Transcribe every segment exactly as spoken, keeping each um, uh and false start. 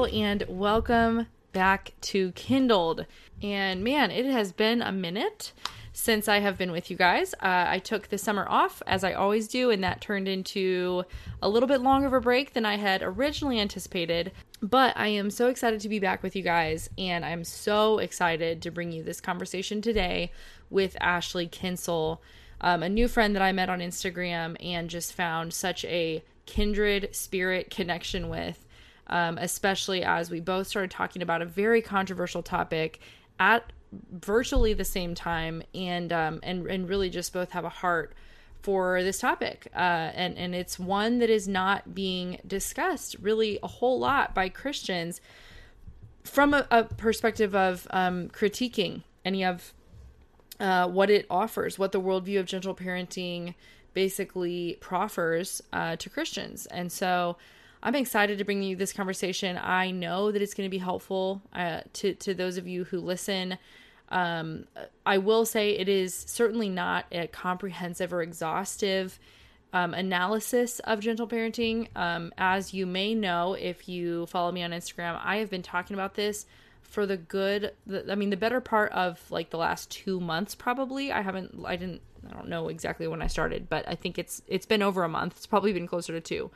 and welcome back to Kindled. And man, it has been a minute since I have been with you guys. Uh, I took the summer off, as I always do, and that turned into a little bit longer of a break than I had originally anticipated. But I am so excited to be back with you guys, and I'm so excited to bring you this conversation today with Ashley Kinsel, um, a new friend that I met on Instagram and just found such a kindred spirit connection with. Um, especially as we both started talking about a very controversial topic at virtually the same time, and um, and and really just both have a heart for this topic, uh, and and it's one that is not being discussed really a whole lot by Christians from a, a perspective of um, critiquing any of uh, what it offers, what the worldview of gentle parenting basically proffers uh, to Christians, and so I'm excited to bring you this conversation. I know that it's going to be helpful uh, to, to those of you who listen. Um, I will say it is certainly not a comprehensive or exhaustive um, analysis of gentle parenting. Um, as you may know, if you follow me on Instagram, I have been talking about this for the good, the, I mean, the better part of like the last two months, probably. I haven't, I didn't, I don't know exactly when I started, but I think it's, it's been over a month. It's probably been closer to two.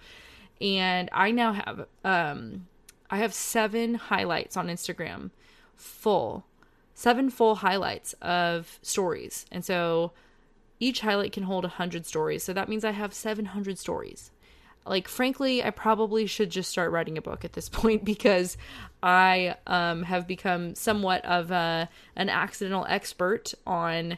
And I now have, um, I have seven highlights on Instagram, full, seven full highlights of stories. And so each highlight can hold a hundred stories. So that means I have seven hundred stories. Like, frankly, I probably should just start writing a book at this point, because I, um, have become somewhat of a, an accidental expert on,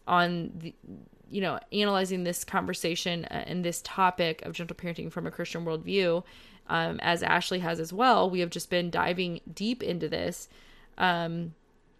on the, you know, analyzing this conversation and this topic of gentle parenting from a Christian worldview, um, as Ashley has as well. We have just been diving deep into this. Um,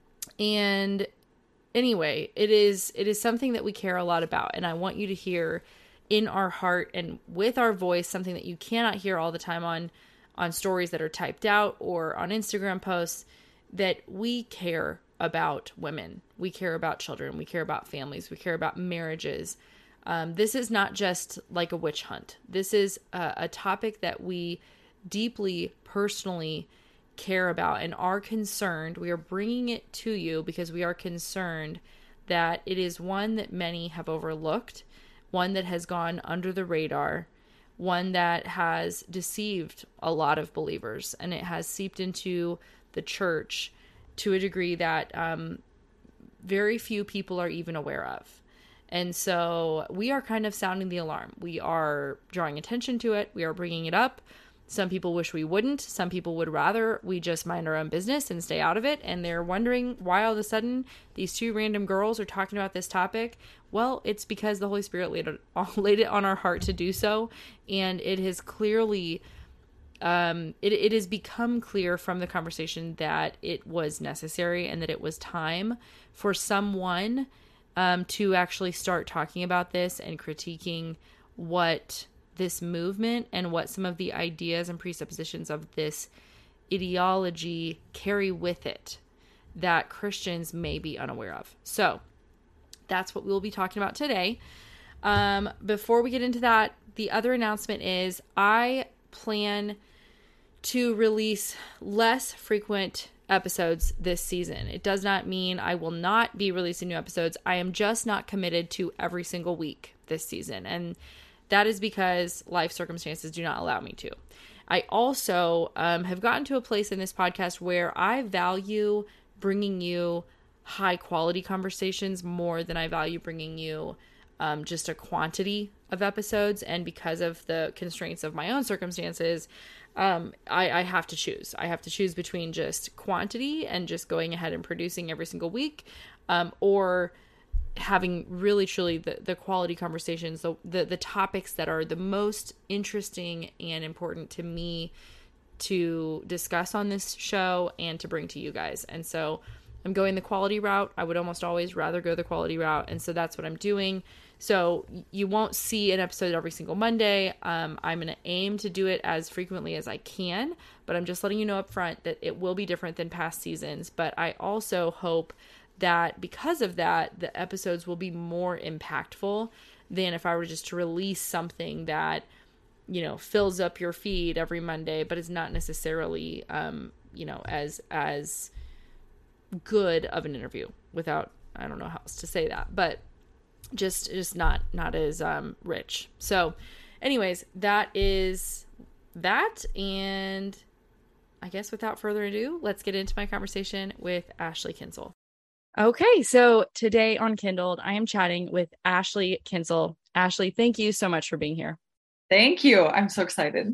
and anyway, it is, it is something that we care a lot about. And I want you to hear in our heart and with our voice, something that you cannot hear all the time on, on stories that are typed out or on Instagram posts, that we care about women. We care about children. We care about families. We care about marriages. Um, this is not just like a witch hunt. This is a, a topic that we deeply, personally care about and are concerned. We are bringing it to you because we are concerned that it is one that many have overlooked, one that has gone under the radar, one that has deceived a lot of believers, and it has seeped into the church to a degree that um, very few people are even aware of. And so we are kind of sounding the alarm. We are drawing attention to it. We are bringing it up. Some people wish we wouldn't. Some people would rather we just mind our own business and stay out of it. And they're wondering why all of a sudden these two random girls are talking about this topic. Well, it's because the Holy Spirit laid it, laid it on our heart to do so. And it has clearly Um, it, it has become clear from the conversation that it was necessary and that it was time for someone um, to actually start talking about this and critiquing what this movement and what some of the ideas and presuppositions of this ideology carry with it that Christians may be unaware of. So that's what we'll be talking about today. Um, before we get into that, the other announcement is I plan to release less frequent episodes this season. It does not mean I will not be releasing new episodes. I am just not committed to every single week this season. And that is because life circumstances do not allow me to. I also um, have gotten to a place in this podcast where I value bringing you high quality conversations more than I value bringing you um, just a quantity of episodes. And because of the constraints of my own circumstances, Um, I, I have to choose. I have to choose between just quantity and just going ahead and producing every single week, um, or having really truly the, the quality conversations, the, the, the topics that are the most interesting and important to me to discuss on this show and to bring to you guys. And so I'm going the quality route. I would almost always rather go the quality route. And so that's what I'm doing. So you won't see an episode every single Monday. Um, I'm going to aim to do it as frequently as I can, but I'm just letting you know up front that it will be different than past seasons. But I also hope that because of that, the episodes will be more impactful than if I were just to release something that, you know, fills up your feed every Monday, but is not necessarily, um, you know, as, as good of an interview without, I don't know how else to say that, but just, just not, not as, um, rich. So anyways, that is that. And I guess without further ado, let's get into my conversation with Ashley Kinsel. Okay, so today on Kindled, I am chatting with Ashley Kinsel. Ashley, thank you so much for being here. Thank you. I'm so excited.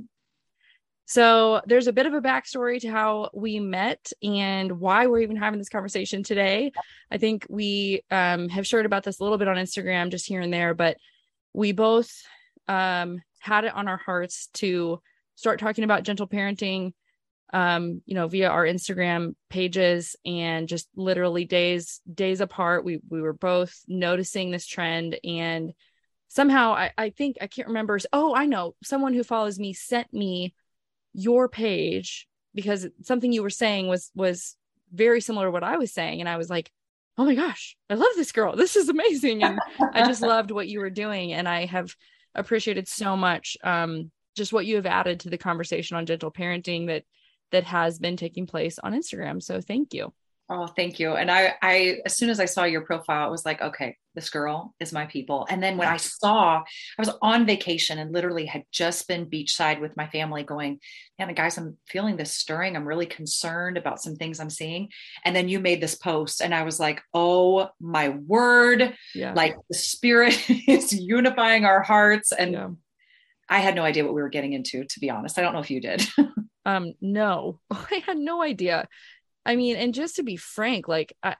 So there's a bit of a backstory to how we met and why we're even having this conversation today. I think we um, have shared about this a little bit on Instagram, just here and there, but we both um, had it on our hearts to start talking about gentle parenting, um, you know, via our Instagram pages, and just literally days, days apart, we, we were both noticing this trend. And somehow I, I think, I can't remember. Oh, I know, someone who follows me sent me your page because something you were saying was, was very similar to what I was saying. And I was like, oh my gosh, I love this girl. This is amazing. And I just loved what you were doing. And I have appreciated so much, um, just what you have added to the conversation on gentle parenting that that has been taking place on Instagram. So thank you. Oh, thank you. And I, I, as soon as I saw your profile, I was like, okay, this girl is my people. And then when I saw, I was on vacation and literally had just been beachside with my family going, man, guys, I'm feeling this stirring. I'm really concerned about some things I'm seeing. And then you made this post and I was like, oh my word, yeah. Like the spirit is unifying our hearts. And yeah. I had no idea what we were getting into, to be honest. I don't know if you did. Um, no, I had no idea. I mean, and just to be frank, like I,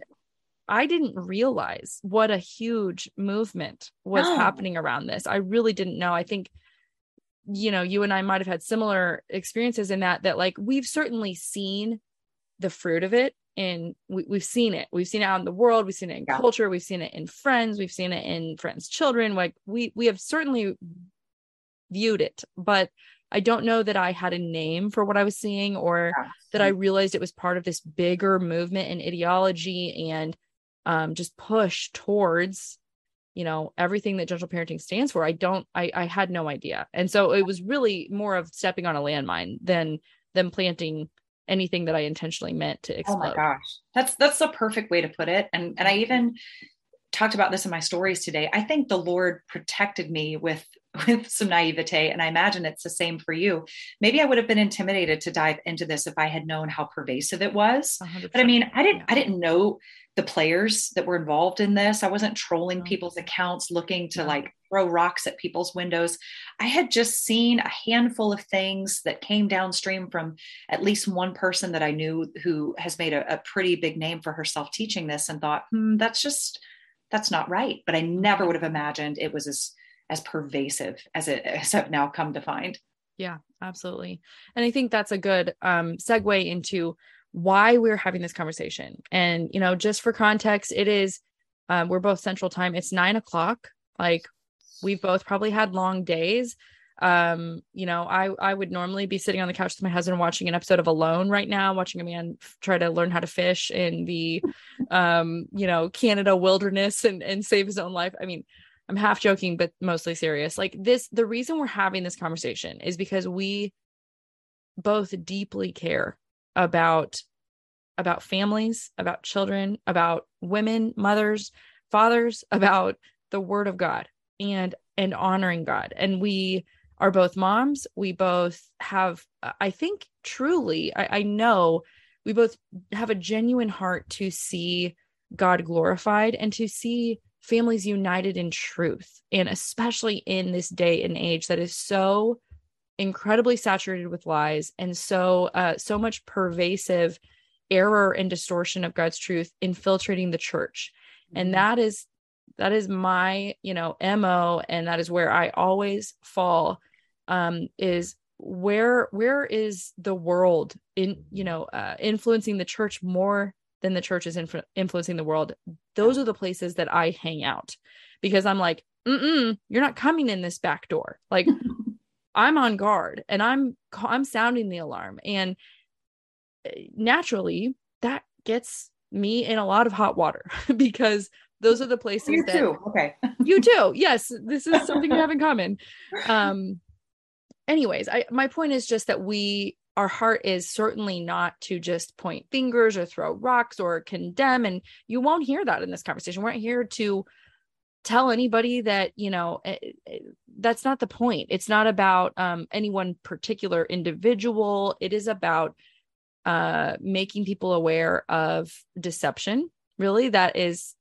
I didn't realize what a huge movement was No. happening around this. I really didn't know. I think, you know, you and I might've had similar experiences in that, that like, we've certainly seen the fruit of it, and we, we've seen it. We've seen it out in the world. We've seen it in yeah. culture. We've seen it in friends. We've seen it in friends' children. Like we, we have certainly viewed it, but I don't know that I had a name for what I was seeing, or yeah. that I realized it was part of this bigger movement and ideology and um, just push towards, you know, everything that gentle parenting stands for. I don't, I, I had no idea. And so it was really more of stepping on a landmine than them planting anything that I intentionally meant to explode. Oh my gosh. That's, that's the perfect way to put it. And, and I even talked about this in my stories today. I think the Lord protected me with with some naivete. And I imagine it's the same for you. Maybe I would have been intimidated to dive into this if I had known how pervasive it was. one hundred percent. But I mean, I didn't, yeah. I didn't know the players that were involved in this. I wasn't trolling no. people's accounts, looking to no. like throw rocks at people's windows. I had just seen a handful of things that came downstream from at least one person that I knew who has made a, a pretty big name for herself teaching this, and thought, hmm, that's just, that's not right. But I never would have imagined it was as as pervasive as it as I've now come to find. Yeah, absolutely. And I think that's a good um, segue into why we're having this conversation. And, you know, just for context, it is, um, we're both Central Time. It's nine o'clock. Like we've both probably had long days. Um, you know, I, I would normally be sitting on the couch with my husband watching an episode of Alone right now, watching a man f- try to learn how to fish in the, um, you know, Canada wilderness and, and save his own life. I mean, I'm half joking, but mostly serious. Like this, the reason we're having this conversation is because we both deeply care about, about families, about children, about women, mothers, fathers, about the word of God and, and honoring God. And we are both moms. We both have, I think truly, I, I know we both have a genuine heart to see God glorified and to see families united in truth. And especially in this day and age that is so incredibly saturated with lies and so, uh, so much pervasive error and distortion of God's truth infiltrating the church. Mm-hmm. And that is, that is my, you know, M O. And that is where I always fall, um, is where, where is the world in, you know, uh, influencing the church more than the church is influ- influencing the world. Those are the places that I hang out, because I'm like, mm-mm, you're not coming in this back door. Like I'm on guard and I'm, I'm sounding the alarm. And naturally that gets me in a lot of hot water because those are the places you that too. Okay. You too. Yes. This is something we have in common. Um, anyways, I, my point is just that we, our heart is certainly not to just point fingers or throw rocks or condemn. And you won't hear that in this conversation. We're not here to tell anybody that, you know, it, it, that's not the point. It's not about um, any one particular individual. It is about uh, making people aware of deception, really, that is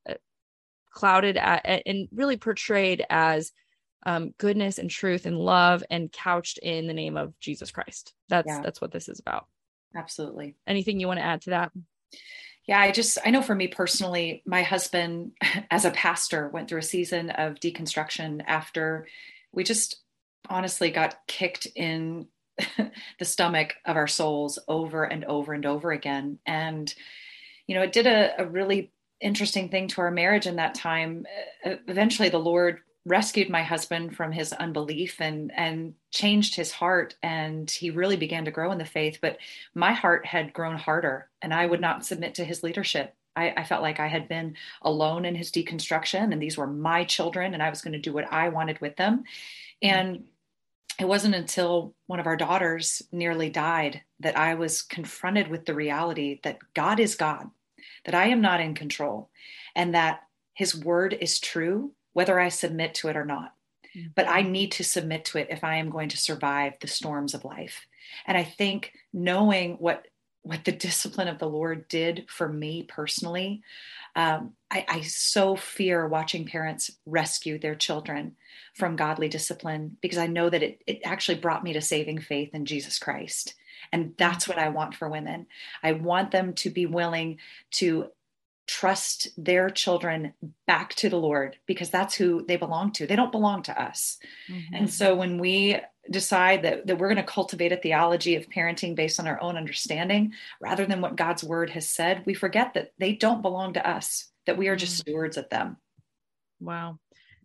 clouded at, and really portrayed as um, goodness and truth and love and couched in the name of Jesus Christ. That's, yeah. that's what this is about. Absolutely. Anything you want to add to that? Yeah, I just, I know for me personally, my husband as a pastor went through a season of deconstruction after we just honestly got kicked in the stomach of our souls over and over and over again. And, you know, it did a, a really interesting thing to our marriage in that time. Eventually the Lord rescued my husband from his unbelief and, and changed his heart. And he really began to grow in the faith, but my heart had grown harder and I would not submit to his leadership. I, I felt like I had been alone in his deconstruction and these were my children and I was going to do what I wanted with them. And it wasn't until one of our daughters nearly died that I was confronted with the reality that God is God, that I am not in control, and that his word is true, whether I submit to it or not. Mm-hmm. But I need to submit to it if I am going to survive the storms of life. And I think knowing what, what the discipline of the Lord did for me personally, um, I, I so fear watching parents rescue their children from godly discipline, because I know that it, it actually brought me to saving faith in Jesus Christ. And that's what I want for women. I want them to be willing to trust their children back to the Lord, because that's who they belong to. They don't belong to us. Mm-hmm. And so when we decide that, that we're going to cultivate a theology of parenting based on our own understanding, rather than what God's word has said, we forget that they don't belong to us, that we are just mm-hmm. stewards of them. Wow.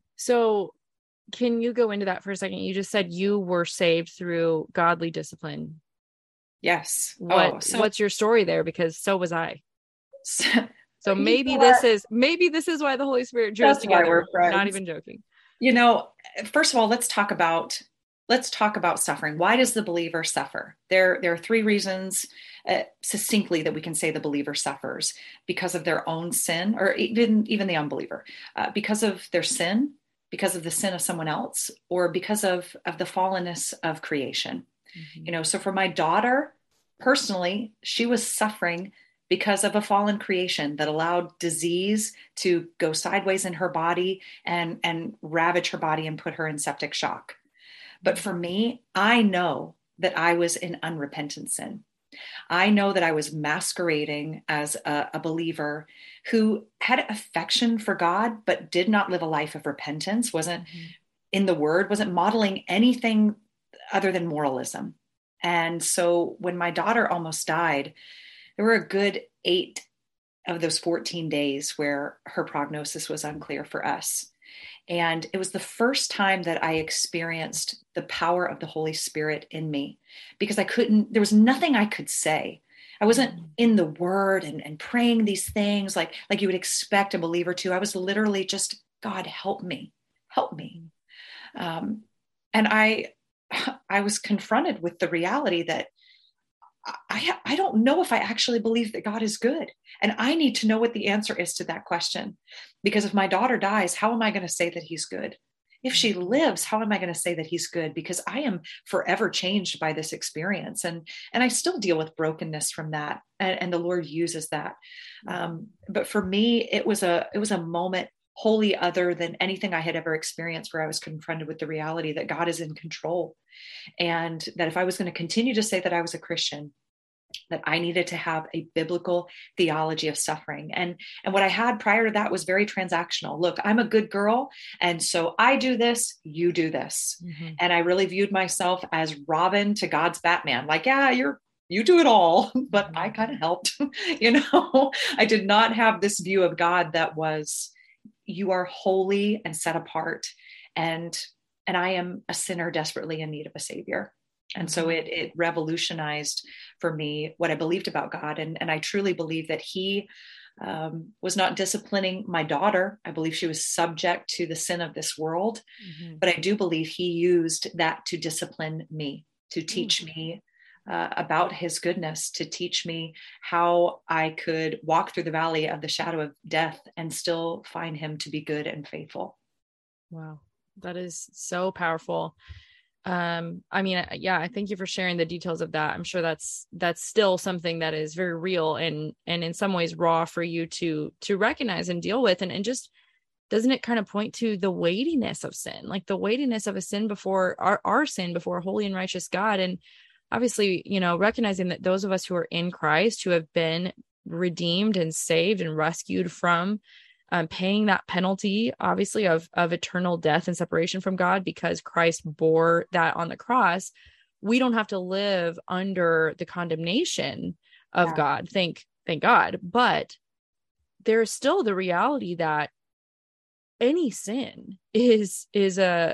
So can you go into that for a second? You just said you were saved through godly discipline. Yes. What, oh, so, what's your story there? Because so was I. So, so maybe you know this is, maybe this is why the Holy Spirit drew us together. Not even joking. You know, first of all, let's talk about, let's talk about suffering. Why does the believer suffer? There, there are three reasons uh, succinctly that we can say the believer suffers: because of their own sin, or even, even the unbeliever, uh, because of their sin, because of the sin of someone else, or because of, of the fallenness of creation. Mm-hmm. You know, so for my daughter, personally, she was suffering because of a fallen creation that allowed disease to go sideways in her body and, and ravage her body and put her in septic shock. But for me, I know that I was in unrepentant sin. I know that I was masquerading as a, a believer who had affection for God, but did not live a life of repentance, wasn't mm-hmm. in the word, wasn't modeling anything other than moralism. And so when my daughter almost died, there were a good eight of those fourteen days where her prognosis was unclear for us. And it was the first time that I experienced the power of the Holy Spirit in me, because I couldn't, there was nothing I could say. I wasn't in the word and, and praying these things like, like you would expect a believer to. I was literally just, God, help me, help me. Um, and I, I was confronted with the reality that I, I don't know if I actually believe that God is good. And I need to know what the answer is to that question. Because if my daughter dies, how am I going to say that he's good? If she lives, how am I going to say that he's good? Because I am forever changed by this experience. And, and I still deal with brokenness from that. And, and the Lord uses that. Um, but for me, it was a, it was a moment wholly other than anything I had ever experienced, where I was confronted with the reality that God is in control. And that if I was going to continue to say that I was a Christian, that I needed to have a biblical theology of suffering. And, and what I had prior to that was very transactional. Look, I'm a good girl, and so I do this, you do this. Mm-hmm. And I really viewed myself as Robin to God's Batman. Like, yeah, you're you do it all, but I kind of helped. You know, I did not have this view of God that was, you are holy and set apart, and and I am a sinner desperately in need of a savior. And so it it revolutionized for me what I believed about God. And, and I truly believe that he um, was not disciplining my daughter. I believe she was subject to the sin of this world, mm-hmm. but I do believe he used that to discipline me, to teach mm-hmm. me uh, about his goodness, to teach me how I could walk through the valley of the shadow of death and still find him to be good and faithful. Wow. That is so powerful. Um, I mean, yeah, I thank you for sharing the details of that. I'm sure that's, that's still something that is very real and, and in some ways raw for you to, to recognize and deal with. And, and just, doesn't it kind of point to the weightiness of sin, like the weightiness of a sin before our, our sin before a holy and righteous God. And obviously, you know, recognizing that those of us who are in Christ, who have been redeemed and saved and rescued from Um, paying that penalty, obviously, of, of eternal death and separation from God, because Christ bore that on the cross, we don't have to live under the condemnation of yeah. God. Thank, thank God. But there's still the reality that any sin is, is a,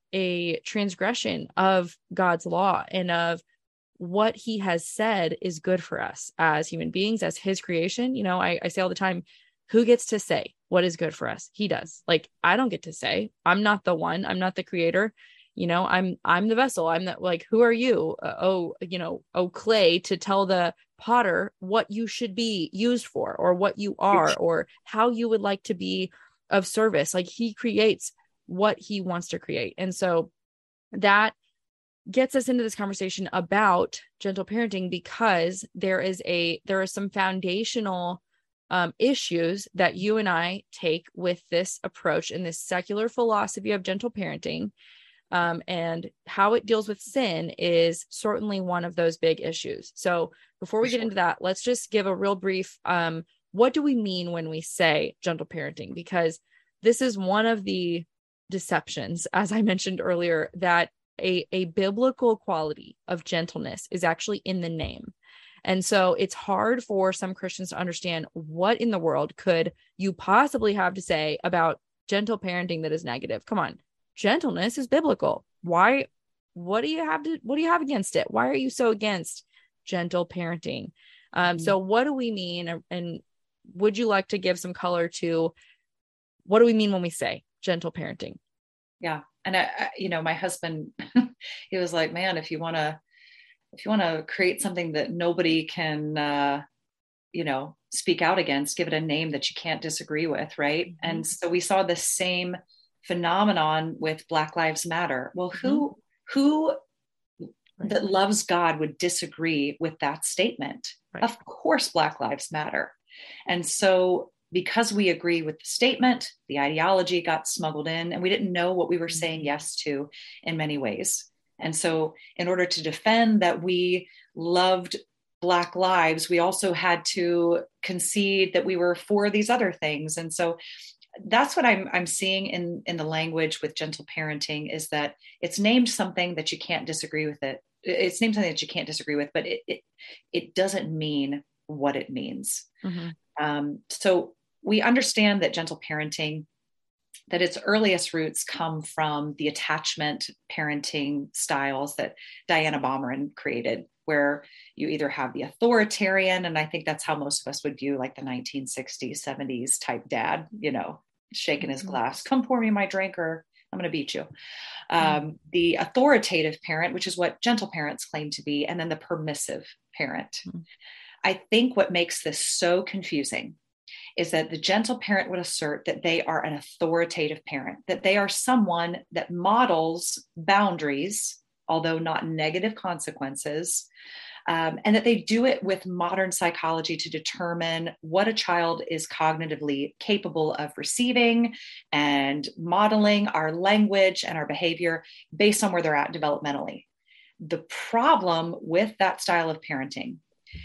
a transgression of God's law and of what he has said is good for us as human beings, as his creation. You know, I, I say all the time, who gets to say what is good for us? He does. Like, I don't get to say. I'm not the one. I'm not the creator. You know, I'm, I'm the vessel. I'm the, like, who are you? Uh, oh, you know, oh, clay, to tell the potter what you should be used for, or what you are, or how you would like to be of service. Like, he creates what he wants to create. And so that gets us into this conversation about gentle parenting, because there is a, there are some foundational Um, issues that you and I take with this approach and this secular philosophy of gentle parenting, um, and how it deals with sin is certainly one of those big issues. So before we get into that, let's just give a real brief, um, what do we mean when we say gentle parenting? Because this is one of the deceptions, as I mentioned earlier, that a, a biblical quality of gentleness is actually in the name. And so it's hard for some Christians to understand what in the world could you possibly have to say about gentle parenting that is negative. Come on. Gentleness is biblical. Why? What do you have to, what do you have against it? Why are you so against gentle parenting? Um, mm-hmm. So what do we mean? And would you like to give some color to what do we mean when we say gentle parenting? Yeah. And I, I you know, my husband, he was like, man, if you want to, if you want to create something that nobody can, uh, you know, speak out against, give it a name that you can't disagree with. Right. Mm-hmm. And so we saw the same phenomenon with Black Lives Matter. Well, who, mm-hmm. who right. that loves God would disagree with that statement? Right. Of course, Black Lives Matter. And so because we agree with the statement, the ideology got smuggled in and we didn't know what we were saying yes to in many ways. And so in order to defend that we loved Black lives, we also had to concede that we were for these other things. And so that's what I'm, I'm seeing in, in the language with gentle parenting, is that it's named something that you can't disagree with it. It's named something that you can't disagree with, but it, it, it doesn't mean what it means. Mm-hmm. Um, so we understand that gentle parenting, that its earliest roots come from the attachment parenting styles that Diana Baumering created, where you either have the authoritarian, and I think that's how most of us would view like the nineteen sixties, seventies type dad, you know, shaking his glass, come pour me my drink or I'm going to beat you. Mm-hmm. Um, the authoritative parent, which is what gentle parents claim to be, and then the permissive parent. Mm-hmm. I think what makes this so confusing is that the gentle parent would assert that they are an authoritative parent, that they are someone that models boundaries, although not negative consequences, um, and that they do it with modern psychology to determine what a child is cognitively capable of receiving and modeling our language and our behavior based on where they're at developmentally. The problem with that style of parenting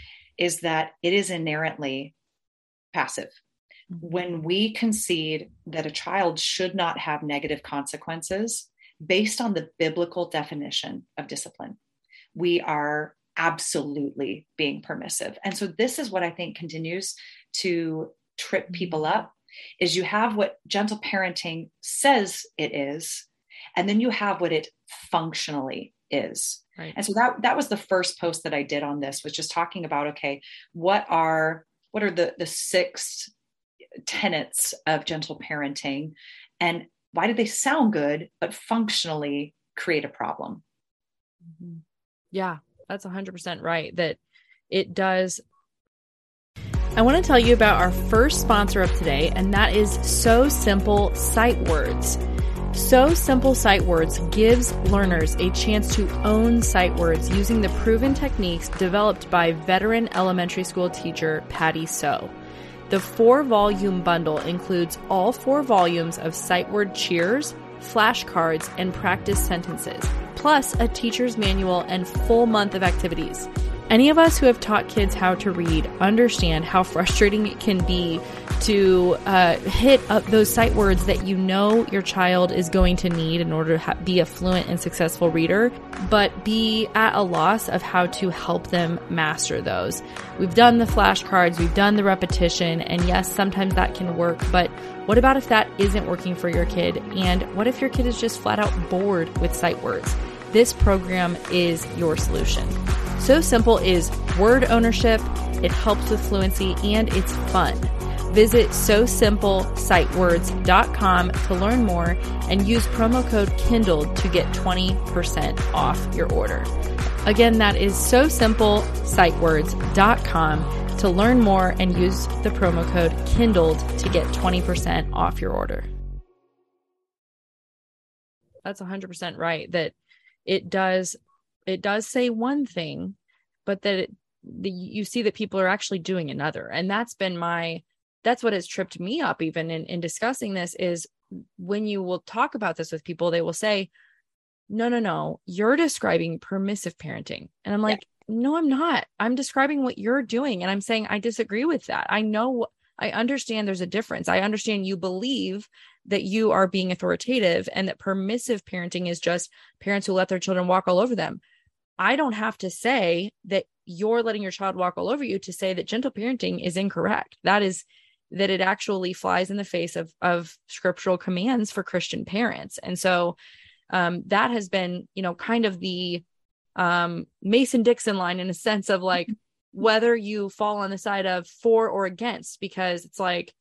is that it is inherently passive. When we concede that a child should not have negative consequences based on the biblical definition of discipline, we are absolutely being permissive. And so this is what I think continues to trip people up, is you have what gentle parenting says it is, and then you have what it functionally is. Right. And so that, that was the first post that I did on this, was just talking about, okay, what are, what are the, the six tenets of gentle parenting, and why do they sound good, but functionally create a problem? Yeah, that's one hundred percent right. That it does. I want to tell you about our first sponsor of today, and that is So Simple Sight Words. So Simple Sight Words gives learners a chance to own sight words using the proven techniques developed by veteran elementary school teacher Patty So. The four-volume bundle includes all four volumes of sight word cheers, flashcards, and practice sentences, plus a teacher's manual and full month of activities. Any of us who have taught kids how to read understand how frustrating it can be to uh, hit up those sight words that you know your child is going to need in order to ha- be a fluent and successful reader, but be at a loss of how to help them master those. We've done the flashcards, we've done the repetition, and yes, sometimes that can work, but what about if that isn't working for your kid? And what if your kid is just flat out bored with sight words? This program is your solution. So Simple is word ownership, it helps with fluency, and it's fun. Visit so simple sight words dot com to learn more and use promo code KINDLED to get twenty percent off your order. Again, that is so simple sight words dot com to learn more and use the promo code KINDLED to get twenty percent off your order. That's one hundred percent right. That it does, it does say one thing, but that it, the, you see that people are actually doing another. And that's been my, that's what has tripped me up even in, in discussing this, is when you will talk about this with people, they will say, no, no, no, you're describing permissive parenting. And I'm like, yeah. No, I'm not. I'm describing what you're doing. And I'm saying, I disagree with that. I know, I understand there's a difference. I understand you believe that you are being authoritative and that permissive parenting is just parents who let their children walk all over them. I don't have to say that you're letting your child walk all over you to say that gentle parenting is incorrect. That is, that it actually flies in the face of, of scriptural commands for Christian parents. And so um, that has been, you know, kind of the um, Mason-Dixon line in a sense of like, whether you fall on the side of for or against, because it's like,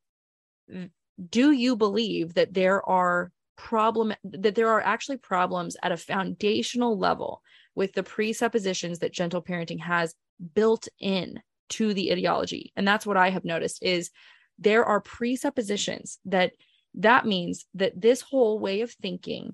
do you believe that there are problem, that there are actually problems at a foundational level with the presuppositions that gentle parenting has built in to the ideology? And that's what I have noticed is there are presuppositions that that means that this whole way of thinking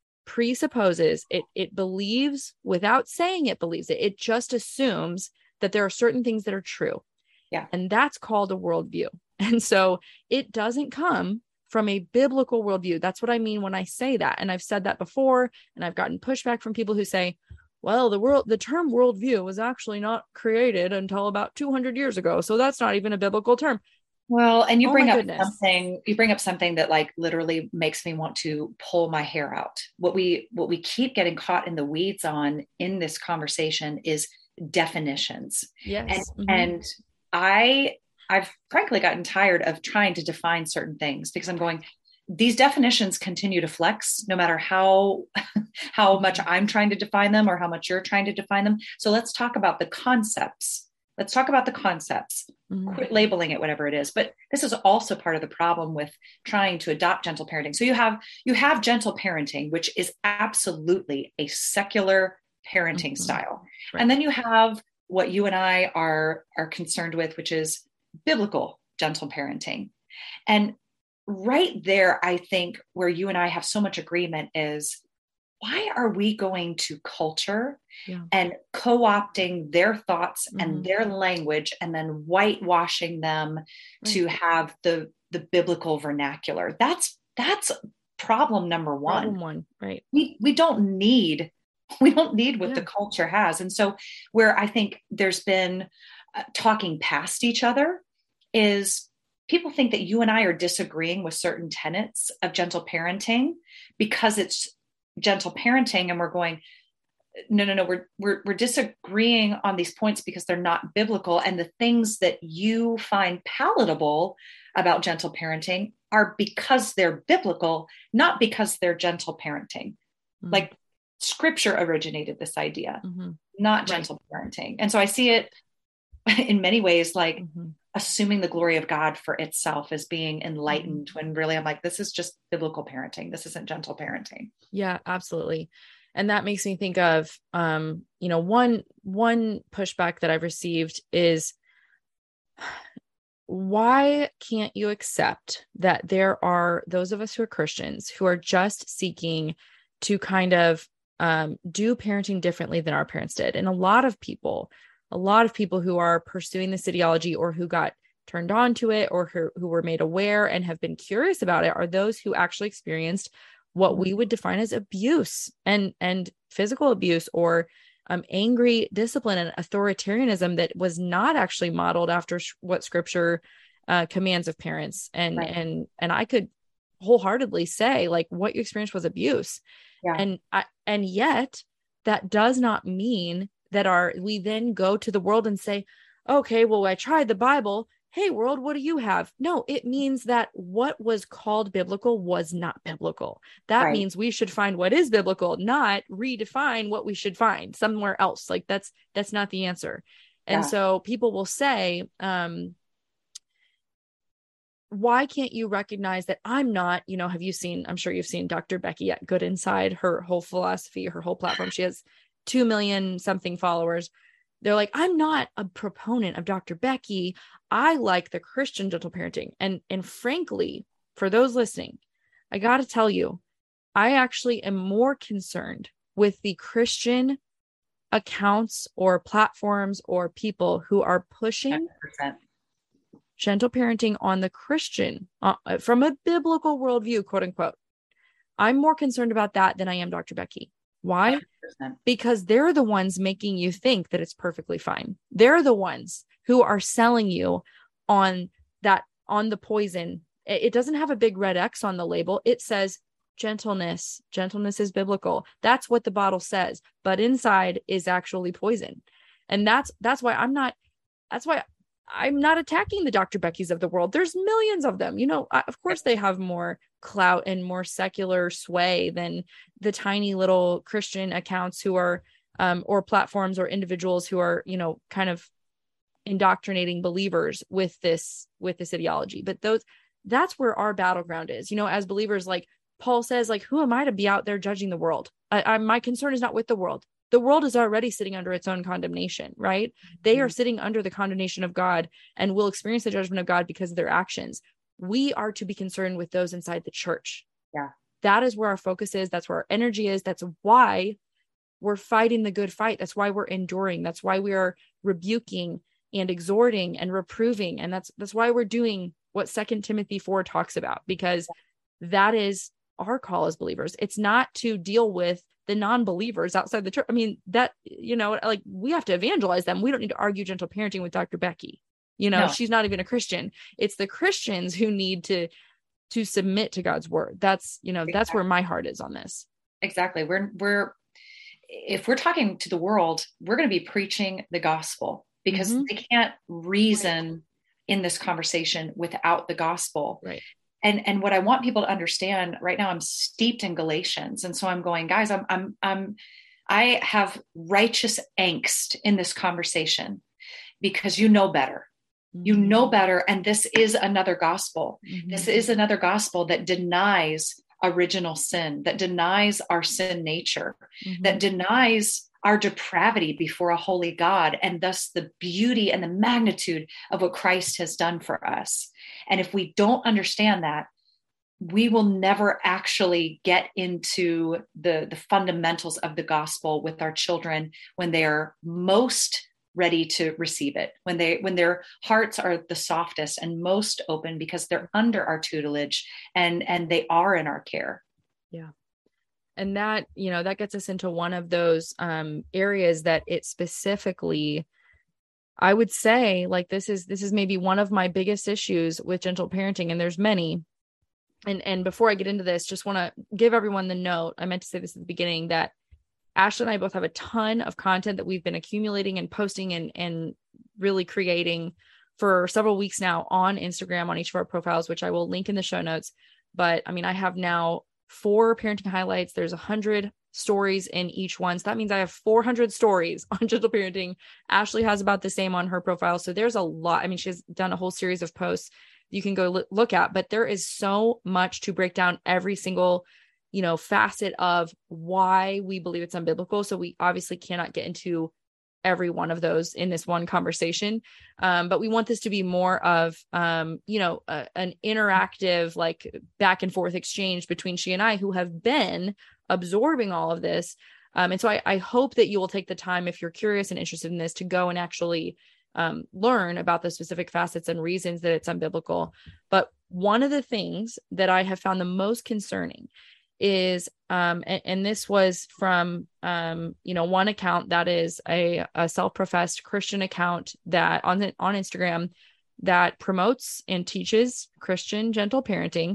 presupposes it, it believes without saying it believes it. It just assumes that there are certain things that are true. Yeah. And that's called a worldview. And so it doesn't come from a biblical worldview. That's what I mean when I say that. And I've said that before, and I've gotten pushback from people who say, well, the world, the term worldview was actually not created until about two hundred years ago. So that's not even a biblical term. Well, and you oh bring up goodness. something, you bring up something that like literally makes me want to pull my hair out. What we, what we keep getting caught in the weeds on in this conversation is definitions. Yes. And, mm-hmm. and I, I've frankly gotten tired of trying to define certain things because I'm going, these definitions continue to flex no matter how, how much I'm trying to define them or how much you're trying to define them. So let's talk about the concepts. Let's talk about the concepts, mm-hmm. Quit labeling it, whatever it is. But this is also part of the problem with trying to adopt gentle parenting. So you have, you have gentle parenting, which is absolutely a secular parenting mm-hmm. style. Right. And then you have what you and I are, are concerned with, which is biblical gentle parenting. And right there, I think where you and I have so much agreement is, why are we going to culture yeah. and co-opting their thoughts mm-hmm. and their language and then whitewashing them right. to have the, the biblical vernacular? That's, that's problem number one. Problem one, right. We, we don't need, we don't need what yeah. the culture has. And so where I think there's been uh, talking past each other is people think that you and I are disagreeing with certain tenets of gentle parenting because it's gentle parenting. And we're going, no, no, no, we're, we're, we're disagreeing on these points because they're not biblical. And the things that you find palatable about gentle parenting are because they're biblical, not because they're gentle parenting. Mm-hmm. Like scripture originated this idea, mm-hmm. not gentle right. parenting. And so I see it in many ways, like mm-hmm. assuming the glory of God for itself as being enlightened, mm-hmm. when really I'm like, this is just biblical parenting. This isn't gentle parenting. Yeah, absolutely. And that makes me think of, um, you know, one, one pushback that I've received is, why can't you accept that there are those of us who are Christians who are just seeking to kind of um, do parenting differently than our parents did? And a lot of people, a lot of people who are pursuing this ideology, or who got turned on to it, or who, who were made aware and have been curious about it, are those who actually experienced what we would define as abuse and, and physical abuse, or um, angry discipline and authoritarianism that was not actually modeled after sh- what scripture uh, commands of parents. And, right. and, and I could wholeheartedly say, like, what you experienced was abuse. Yeah. And, I, and yet that does not mean that our, we then go to the world and say, okay, well, I tried the Bible. Hey, world, what do you have? No, it means that what was called biblical was not biblical. That right. means we should find what is biblical, not redefine what we should find somewhere else. Like that's, that's not the answer. And yeah. so people will say, um, why can't you recognize that I'm not, you know, have you seen, I'm sure you've seen Doctor Becky at Good Inside, her whole philosophy, her whole platform. She has two million something followers. They're like, I'm not a proponent of Doctor Becky. I like the Christian gentle parenting. And, and frankly, for those listening, I got to tell you, I actually am more concerned with the Christian accounts or platforms or people who are pushing one hundred percent gentle parenting on the Christian, uh, from a biblical worldview, quote unquote. I'm more concerned about that than I am Doctor Becky. Why? one hundred percent. Because they're the ones making you think that it's perfectly fine. They're the ones who are selling you on that, on the poison. It doesn't have a big red X on the label. It says gentleness. Gentleness is biblical. That's what the bottle says, but inside is actually poison. And that's, that's why I'm not, that's why I'm not attacking the Doctor Beckys of the world. There's millions of them. You know, of course they have more clout and more secular sway than the tiny little Christian accounts who are, um, or platforms or individuals who are, you know, kind of indoctrinating believers with this, with this ideology. But those, that's where our battleground is, you know, as believers. Like Paul says, like, who am I to be out there judging the world? I, I, my concern is not with the world. The world is already sitting under its own condemnation, right? They mm-hmm. are sitting under the condemnation of God and will experience the judgment of God because of their actions. We are to be concerned with those inside the church. Yeah. That is where our focus is. That's where our energy is. That's why we're fighting the good fight. That's why we're enduring. That's why we are rebuking and exhorting and reproving. And that's, that's why we're doing what Second Timothy four talks about, because that is our call as believers. It's not to deal with the non-believers outside the church. I mean, that, you know, like we have to evangelize them. We don't need to argue gentle parenting with Doctor Becky. You know, no. She's not even a Christian. It's the Christians who need to, to submit to God's word. That's, you know, exactly. That's where my heart is on this. Exactly. We're, we're, if we're talking to the world, we're going to be preaching the gospel, because mm-hmm. they can't reason right. in this conversation without the gospel. Right. And, and what I want people to understand right now, I'm steeped in Galatians. And so I'm going, guys, I'm, I'm, I'm, I have righteous angst in this conversation because you know better. Mm-hmm. You know better. And this is another gospel. Mm-hmm. This is another gospel that denies original sin, that denies our sin nature, mm-hmm. that denies our depravity before a holy God, and thus the beauty and the magnitude of what Christ has done for us. And if we don't understand that, we will never actually get into the, the fundamentals of the gospel with our children when they are most ready to receive it, when they, when their hearts are the softest and most open, because they're under our tutelage and, and they are in our care. Yeah. And that, you know, that gets us into one of those um, areas that it specifically, I would say, like, this is, this is maybe one of my biggest issues with gentle parenting. And there's many. And, and before I get into this, just want to give everyone the note. I meant to say this at the beginning, that Ashley and I both have a ton of content that we've been accumulating and posting and, and really creating for several weeks now on Instagram, on each of our profiles, which I will link in the show notes. But I mean, I have now four parenting highlights. There's a hundred stories in each one. So that means I have four hundred stories on gentle parenting. Ashley has about the same on her profile. So there's a lot. I mean, she's done a whole series of posts you can go look at, but there is so much to break down every single, you know, facet of why we believe it's unbiblical. So we obviously cannot get into every one of those in this one conversation. Um, but we want this to be more of, um, you know, a, an interactive, like back and forth exchange between she and I, who have been absorbing all of this. Um, and so I, I hope that you will take the time, if you're curious and interested in this, to go and actually um, learn about the specific facets and reasons that it's unbiblical. But one of the things that I have found the most concerning is, um, and, and this was from, um, you know, one account that is a, a self-professed Christian account that on the, on Instagram that promotes and teaches Christian gentle parenting.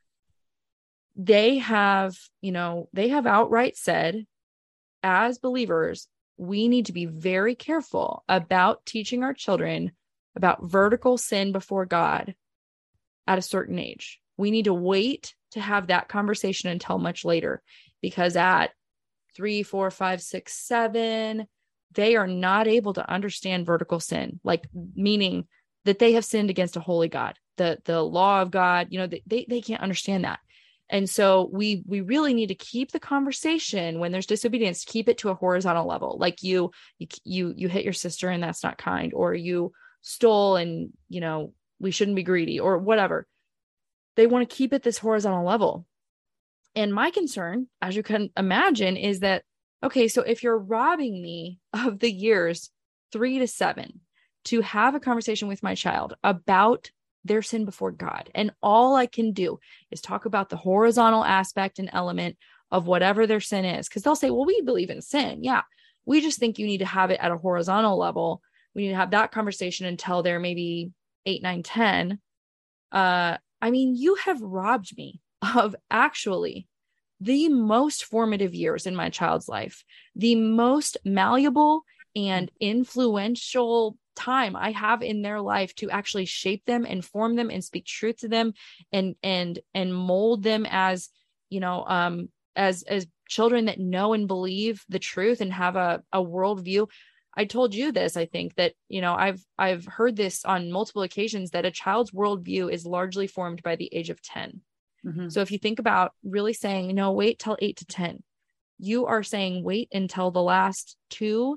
They have, you know, they have outright said, as believers, we need to be very careful about teaching our children about vertical sin before God at a certain age. We need to wait to have that conversation until much later, because at three, four, five, six, seven, they are not able to understand vertical sin, like meaning that they have sinned against a holy God, the, the law of God, you know, they, they can't understand that. And so we, we really need to keep the conversation when there's disobedience, keep it to a horizontal level. Like you, you, you, you hit your sister and that's not kind, or you stole and, you know, we shouldn't be greedy or whatever. They want to keep it this horizontal level. And my concern, as you can imagine, is that, okay, so if you're robbing me of the years three to seven to have a conversation with my child about their sin before God, and all I can do is talk about the horizontal aspect and element of whatever their sin is, because they'll say, well, we believe in sin. Yeah. We just think you need to have it at a horizontal level. We need to have that conversation until they're maybe eight, nine, ten. Uh, I mean, you have robbed me of actually the most formative years in my child's life, the most malleable and influential time I have in their life to actually shape them and form them and speak truth to them and, and, and mold them as, you know, um, as, as children that know and believe the truth and have a, a worldview. I told you this, I think that, you know, I've, I've heard this on multiple occasions, that a child's worldview is largely formed by the age of ten. Mm-hmm. So if you think about really saying, no, wait till eight to ten, you are saying, wait until the last two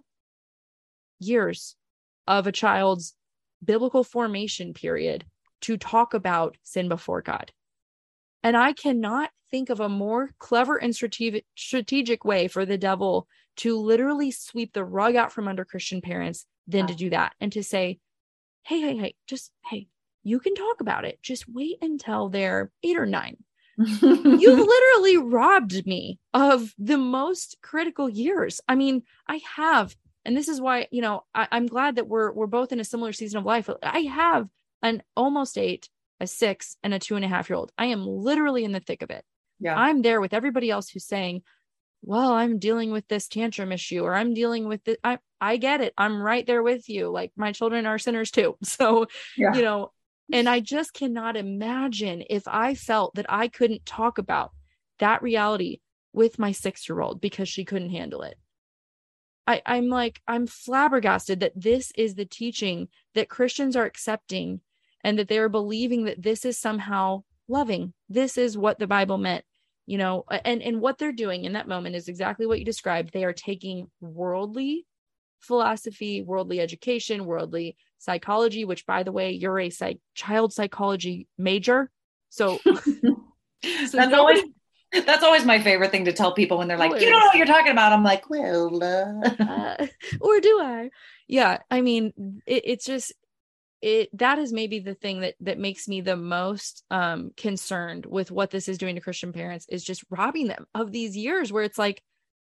years of a child's biblical formation period to talk about sin before God. And I cannot think of a more clever and strategic, strategic way for the devil to literally sweep the rug out from under Christian parents than to do that. And to say, hey, hey, hey, just, hey, you can talk about it. Just wait until they're eight or nine. You've literally robbed me of the most critical years. I mean, I have, and this is why, you know, I, I'm glad that we're, we're both in a similar season of life. I have an almost eight, a six, and a two and a half year old. I am literally in the thick of it. Yeah. I'm there with everybody else who's saying, well, I'm dealing with this tantrum issue, or I'm dealing with it. I, I get it. I'm right there with you. Like, my children are sinners too. So, yeah. you know, and I just cannot imagine if I felt that I couldn't talk about that reality with my six-year-old because she couldn't handle it. I, I'm like, I'm flabbergasted that this is the teaching that Christians are accepting, and that they're believing that this is somehow loving. This is what the Bible meant. You know, and, and what they're doing in that moment is exactly what you described. They are taking worldly philosophy, worldly education, worldly psychology, which, by the way, you're a psych- child psychology major. So, so that's nobody- always that's always my favorite thing to tell people when they're like, you don't know what you're talking about. I'm like, well, uh... uh, or do I? Yeah. I mean, it, it's just, It that is maybe the thing that that makes me the most um, concerned with what this is doing to Christian parents, is just robbing them of these years where it's like,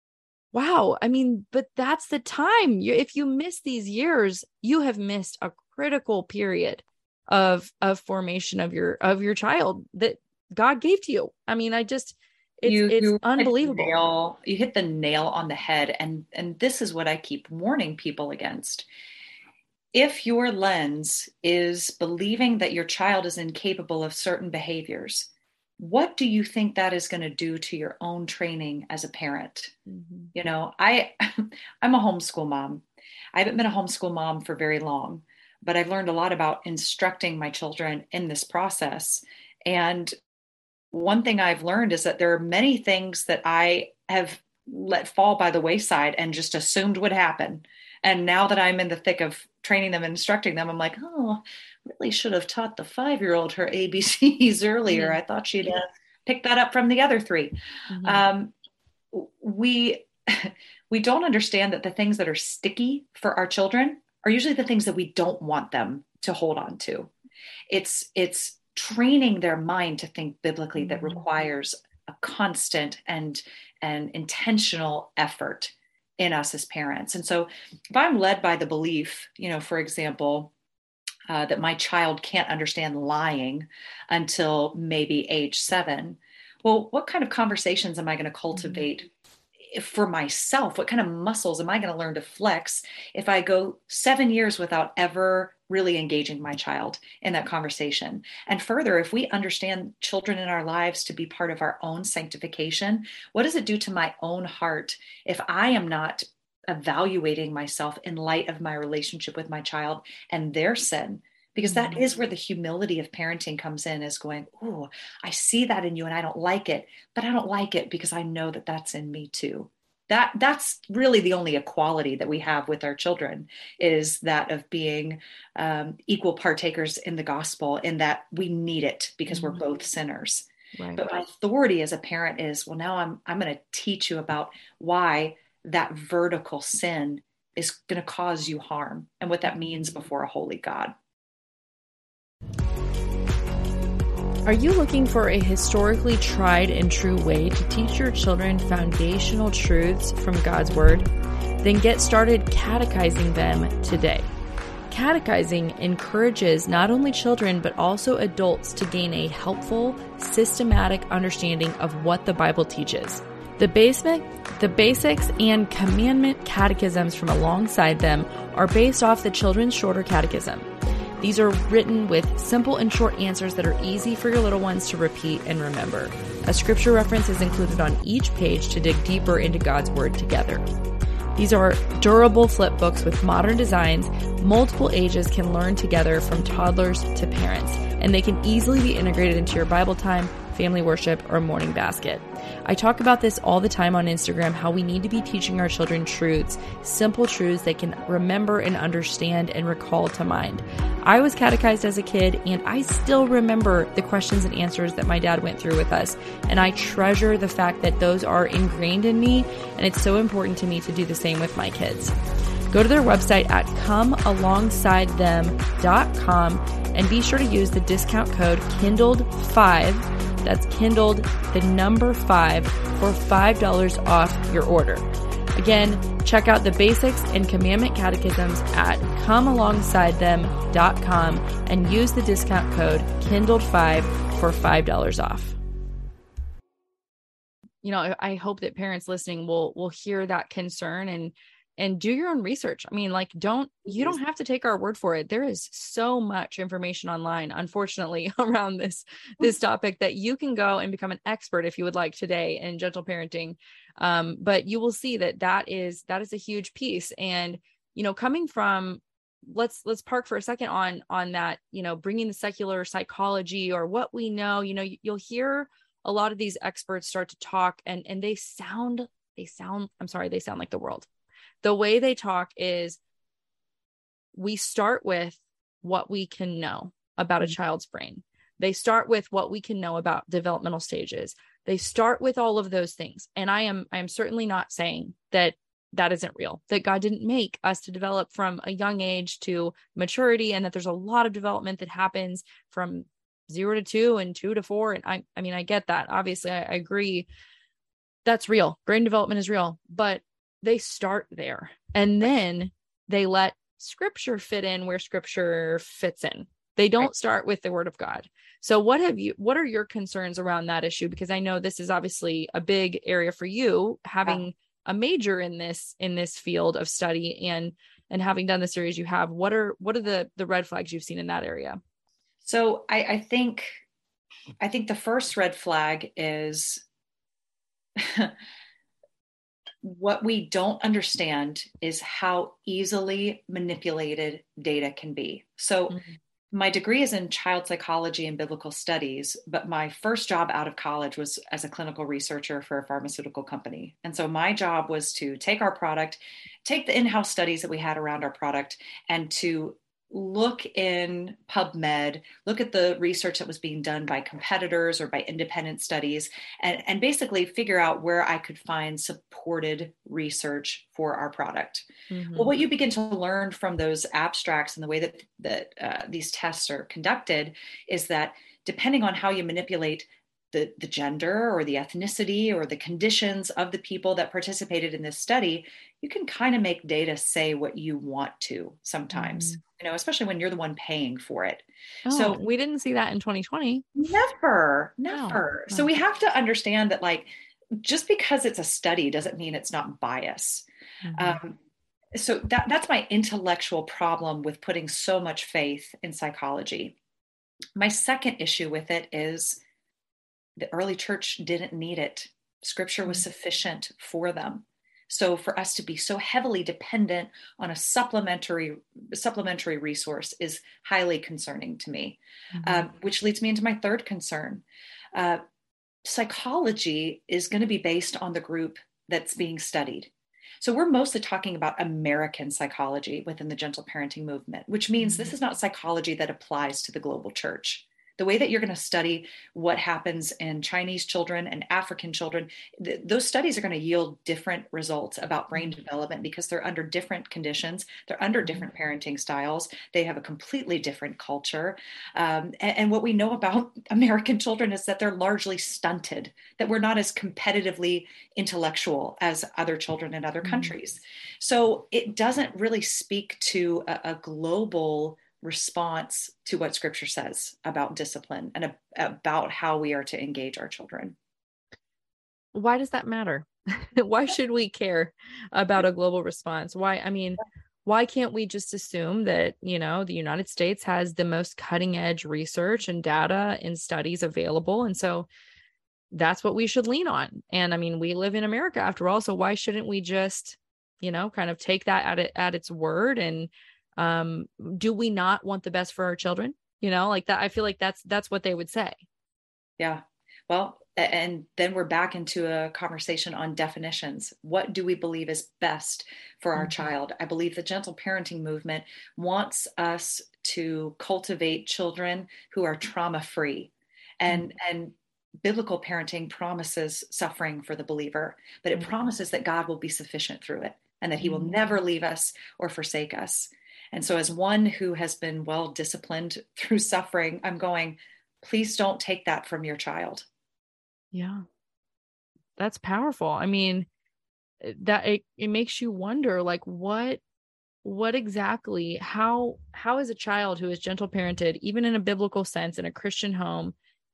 wow, I mean, but that's the time. You, if you miss these years, you have missed a critical period of of formation of your of your child that God gave to you. I mean, I just it's you, it's you unbelievable. Hit nail, you hit the nail on the head, and and this is what I keep warning people against. If your lens is believing that your child is incapable of certain behaviors, what do you think that is going to do to your own training as a parent? Mm-hmm. You know, I, I'm a homeschool mom. I haven't been a homeschool mom for very long, but I've learned a lot about instructing my children in this process. And one thing I've learned is that there are many things that I have let fall by the wayside and just assumed would happen. And now that I'm in the thick of training them and instructing them, I'm like, oh, really should have taught the five-year-old her A B Cs earlier. Mm-hmm. I thought she'd uh, pick that up from the other three. Mm-hmm. Um, we we don't understand that the things that are sticky for our children are usually the things that we don't want them to hold on to. It's it's training their mind to think biblically that requires a constant and and intentional effort in us as parents. And so if I'm led by the belief, you know, for example, uh, that my child can't understand lying until maybe age seven, well, what kind of conversations am I going to cultivate mm-hmm. for myself? What kind of muscles am I going to learn to flex if I go seven years without ever really engaging my child in that conversation? And further, if we understand children in our lives to be part of our own sanctification, what does it do to my own heart if I am not evaluating myself in light of my relationship with my child and their sin? Because that mm-hmm. is where the humility of parenting comes in, is going, oh, I see that in you and I don't like it, but I don't like it because I know that that's in me too. That that's really the only equality that we have with our children, is that of being um, equal partakers in the gospel, in that we need it because mm-hmm. we're both sinners. Right. But my authority as a parent is, well, now I'm I'm going to teach you about why that vertical sin is going to cause you harm and what that means before a holy God. Are you looking for a historically tried and true way to teach your children foundational truths from God's Word? Then get started catechizing them today. Catechizing encourages not only children but also adults to gain a helpful, systematic understanding of what the Bible teaches. The basic, the basics and commandment catechisms from alongside them are based off the Children's Shorter Catechism. These are written with simple and short answers that are easy for your little ones to repeat and remember. A scripture reference is included on each page to dig deeper into God's Word together. These are durable flip books with modern designs. Multiple ages can learn together, from toddlers to parents, and they can easily be integrated into your Bible time, family worship, or morning basket. I talk about this all the time on Instagram, how we need to be teaching our children truths, simple truths they can remember and understand and recall to mind. I was catechized as a kid, and I still remember the questions and answers that my dad went through with us. And I treasure the fact that those are ingrained in me, and it's so important to me to do the same with my kids. Go to their website at come alongside them dot com and be sure to use the discount code kindled five. That's kindled, the number five, for five dollars off your order. Again, check out the basics and commandment catechisms at come alongside them dot com and use the discount code kindled five for five dollars off. You know, I hope that parents listening will will hear that concern and and do your own research. I mean, like, don't, you don't have to take our word for it. There is so much information online, unfortunately, around this, this topic, that you can go and become an expert if you would like today in gentle parenting. Um, but you will see that that is, that is a huge piece. And, you know, coming from, let's, let's park for a second on, on that, you know, bringing the secular psychology or what we know, you know, you, you'll hear a lot of these experts start to talk and, and they sound, they sound, I'm sorry, they sound like the world. The way they talk is, we start with what we can know about a child's brain. They start with what we can know about developmental stages. They start with all of those things. And I am, I am certainly not saying that that isn't real, that God didn't make us to develop from a young age to maturity, and that there's a lot of development that happens from zero to two and two to four. And I, I mean, I get that. Obviously, I, I agree. That's real. Brain development is real, but they start there, and then they let scripture fit in where scripture fits in. They don't right. start with the word of God. So what have you, what are your concerns around that issue? Because I know this is obviously a big area for you, having yeah. a major in this, in this field of study, and, and having done the series you have. What are, what are the, the red flags you've seen in that area? So I, I think I think the first red flag is what we don't understand is how easily manipulated data can be. So, Mm-hmm. my degree is in child psychology and biblical studies, but my first job out of college was as a clinical researcher for a pharmaceutical company. And so my job was to take our product, take the in-house studies that we had around our product, and to look in PubMed, look at the research that was being done by competitors or by independent studies, and, and basically figure out where I could find supported research for our product. Mm-hmm. Well, what you begin to learn from those abstracts and the way that, that uh, these tests are conducted is that depending on how you manipulate the, the gender or the ethnicity or the conditions of the people that participated in this study, you can kind of make data say what you want to sometimes, Mm-hmm. you know, especially when you're the one paying for it. Oh, So we didn't see that in twenty twenty. never, No, never. no. So we have to understand that, like, just because it's a study doesn't mean it's not bias. Mm-hmm. Um, so that, that's my intellectual problem with putting so much faith in psychology. My second issue with it is the early church didn't need it. Scripture was sufficient for them. So for us to be so heavily dependent on a supplementary supplementary resource is highly concerning to me, Mm-hmm. um, which leads me into my third concern. Uh, psychology is going to be based on the group that's being studied. So we're mostly talking about American psychology within the gentle parenting movement, which means Mm-hmm. this is not psychology that applies to the global church. The way that you're going to study what happens in Chinese children and African children, th- those studies are going to yield different results about brain Mm-hmm. development because they're under different conditions. They're under different parenting styles. They have a completely different culture. Um, and, and what we know about American children is that they're largely stunted, that we're not as competitively intellectual as other children in other Mm-hmm. countries. So it doesn't really speak to a, a global response to what scripture says about discipline and a, about how we are to engage our children. Why does that matter? Why should we care about a global response? Why, I mean, why can't we just assume that, you know, the United States has the most cutting edge research and data and studies available? And so that's what we should lean on. And I mean, we live in America after all, so why shouldn't we just, you know, kind of take that at it, at its word? And um, do we not want the best for our children? You know, like that. I feel like that's that's what they would say. Yeah. Well, and then we're back into a conversation on definitions. What do we believe is best for our Mhm. child? I believe the gentle parenting movement wants us to cultivate children who are trauma free, and and biblical parenting promises suffering for the believer, but it Mhm. promises that God will be sufficient through it and that he will Mhm. never leave us or forsake us. And so, as one who has been well disciplined through suffering, I'm going, please don't take that from your child. Yeah, that's powerful. I mean, that it, it makes you wonder, like, what what exactly, how how is a child who is gentle parented, even in a biblical sense, in a Christian home,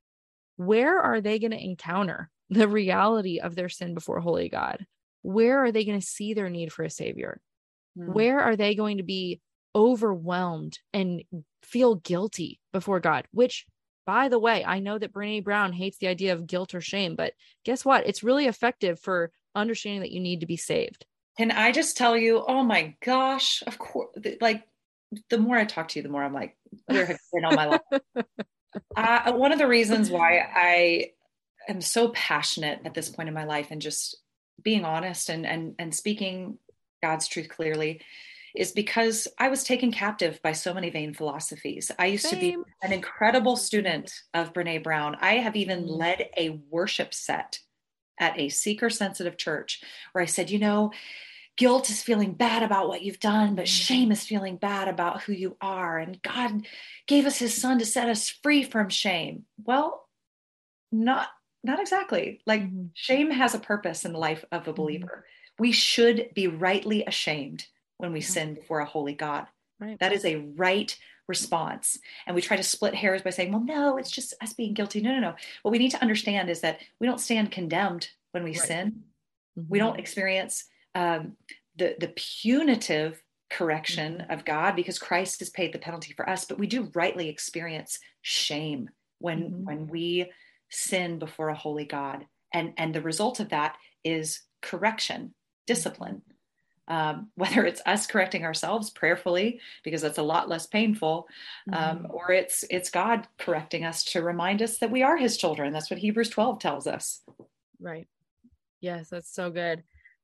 where are they going to encounter the reality of their sin before holy God? Where are they going to see their need for a savior? Hmm. Where are they going to be overwhelmed and feel guilty before God? Which, by the way, I know that Brene Brown hates the idea of guilt or shame, but guess what? It's really effective for understanding that you need to be saved. Can I just tell you, oh my gosh, of course, like the more I talk to you, the more I'm like, where have you been all my life? Uh, one of the reasons why I am so passionate at this point in my life and just being honest and and and speaking God's truth clearly is because I was taken captive by so many vain philosophies. I used to be Same. an incredible student of Brene Brown. I have even Mm. led a worship set at a seeker sensitive church where I said, you know, guilt is feeling bad about what you've done, but shame is feeling bad about who you are. And God gave us his son to set us free from shame. Well, not not exactly. Like, Mhm. shame has a purpose in the life of a Mhm. believer. We should be rightly ashamed when we Yeah. sin before a holy God. Right. That is a right response. And we try to split hairs by saying, well, no, it's just us being guilty. No, no, no. What we need to understand is that we don't stand condemned when we Right. sin. Mhm. We don't experience um, the, the punitive correction Mhm. of God because Christ has paid the penalty for us, but we do rightly experience shame when, Mm-hmm. when we sin before a holy God. And, and the result of that is correction, discipline. Um, whether it's us correcting ourselves prayerfully, because that's a lot less painful, um, Mm-hmm. or it's it's God correcting us to remind us that we are his children. That's what Hebrews twelve tells us. Right. Yes, that's so good.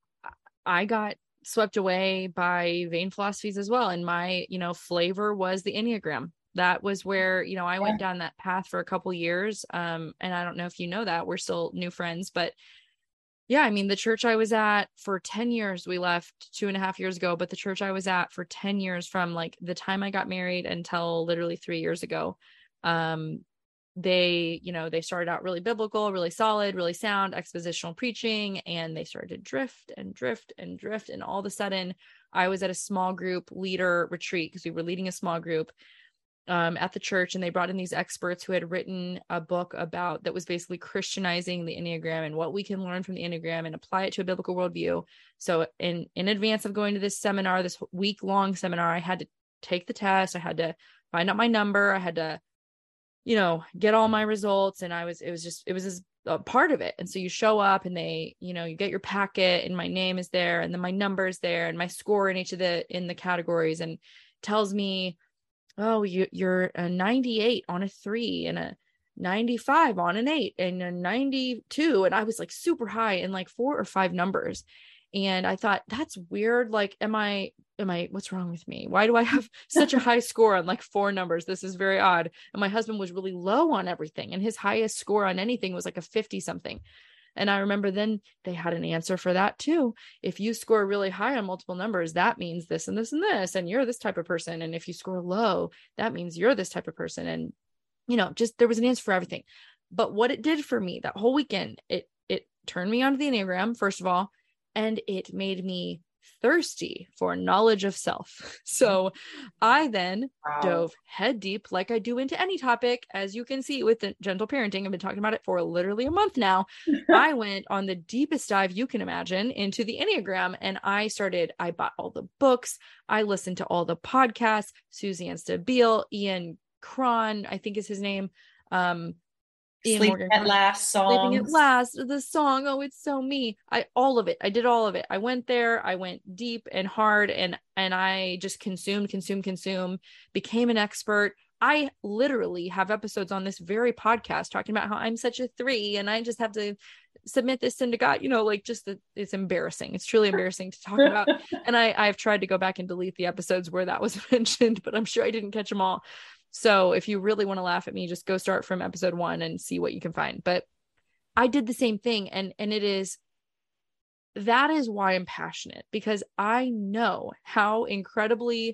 I got swept away by vain philosophies as well. And my, you know, flavor was the Enneagram. That was where, you know, I went down that path for a couple years. Um, and I don't know if you know that, we're still new friends, but yeah, I mean, the church I was at for ten years, we left two and a half years ago, but the church I was at for ten years, from like the time I got married until literally three years ago, um, they, you know, they started out really biblical, really solid, really sound expositional preaching, and they started to drift and drift and drift. And all of a sudden I was at a small group leader retreat, because we were leading a small group um, at the church, and they brought in these experts who had written a book about that was basically Christianizing the Enneagram and what we can learn from the Enneagram and apply it to a biblical worldview. So in, in advance of going to this seminar, this week long seminar, I had to take the test. I had to find out my number. I had to, you know, get all my results. And I was, it was just, it was just a part of it. And so you show up and they, you know, you get your packet and my name is there and then my number is there and my score in each of the, in the categories, and tells me, oh, you, you're a ninety-eight on a three and a ninety-five on an eight and a ninety-two. And I was like super high in like four or five numbers. And I thought, that's weird. Like, am I, am I, what's wrong with me? Why do I have such a high score on like four numbers? This is very odd. And my husband was really low on everything, and his highest score on anything was like a fifty something. And I remember then they had an answer for that too. If you score really high on multiple numbers, that means this and this and this, and you're this type of person. And if you score low, that means you're this type of person. And, you know, just, there was an answer for everything. But what it did for me that whole weekend, it, it turned me onto the Enneagram, first of all, and it made me thirsty for knowledge of self. So I then wow. dove head deep, like I do, into any topic. As you can see with the gentle parenting, I've been talking about it for literally a month now. I went on the deepest dive you can imagine into the Enneagram, and I started, I bought all the books. I listened to all the podcasts, Suzanne Stabile, Ian Cron, I think is his name. Um, Ian Sleep Morgan at Last song. Sleeping at Last, the song. Oh, it's so me. I, all of it. I did all of it. I went there. I went deep and hard, and, and I just consumed, consumed, consumed, became an expert. I literally have episodes on this very podcast talking about how I'm such a three and I just have to submit this into God, you know, like just the, it's embarrassing. It's truly embarrassing to talk about. And I, I've tried to go back and delete the episodes where that was mentioned, but I'm sure I didn't catch them all. So if you really want to laugh at me, just go start from episode one and see what you can find. But I did the same thing. And, and it is, that is why I'm passionate, because I know how incredibly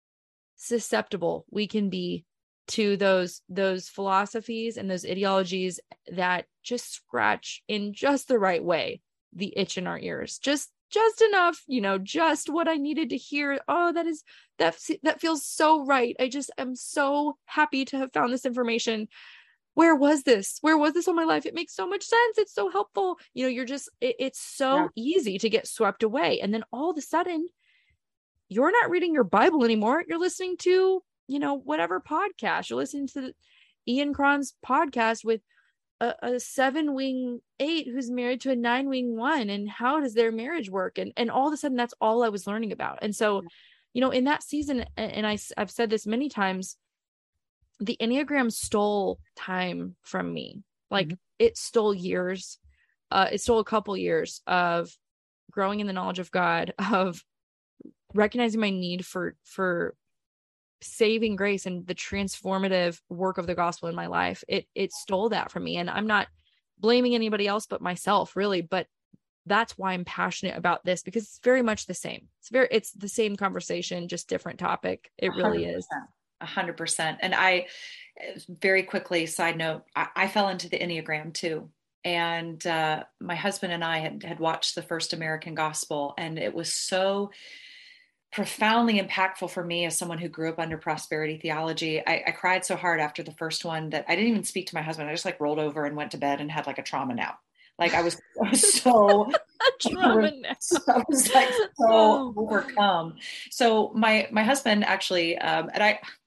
susceptible we can be to those, those philosophies and those ideologies that just scratch in just the right way, the itch in our ears, just just enough, you know, just what I needed to hear. Oh, that is, that, that feels so right. I just am so happy to have found this information. Where was this? Where was this all my life? It makes so much sense. It's so helpful. You know, you're just, it, it's so yeah. easy to get swept away. And then all of a sudden you're not reading your Bible anymore. You're listening to, you know, whatever podcast. You're listening to Ian Cron's podcast with a, a seven wing eight who's married to a nine wing one, and how does their marriage work? And, and all of a sudden that's all I was learning about. And so, you know, in that season, and I, I've said this many times, the Enneagram stole time from me. Like mm-hmm. it stole years. Uh, it stole a couple years of growing in the knowledge of God, of recognizing my need for, for saving grace and the transformative work of the gospel in my life. It, it stole that from me. And I'm not blaming anybody else but myself, really. But that's why I'm passionate about this, because it's very much the same. It's very, it's the same conversation, just different topic. It really is. A hundred percent. And I, very quickly, side note, I, I fell into the Enneagram too. And uh, my husband and I had, had watched the first American Gospel, and it was so profoundly impactful for me as someone who grew up under prosperity theology. I, I cried so hard after the first one that I didn't even speak to my husband. I just like rolled over and went to bed and had like a trauma nap. Like I was, I was so, trauma nap. I was like so overcome. So my, my husband actually, um, and I,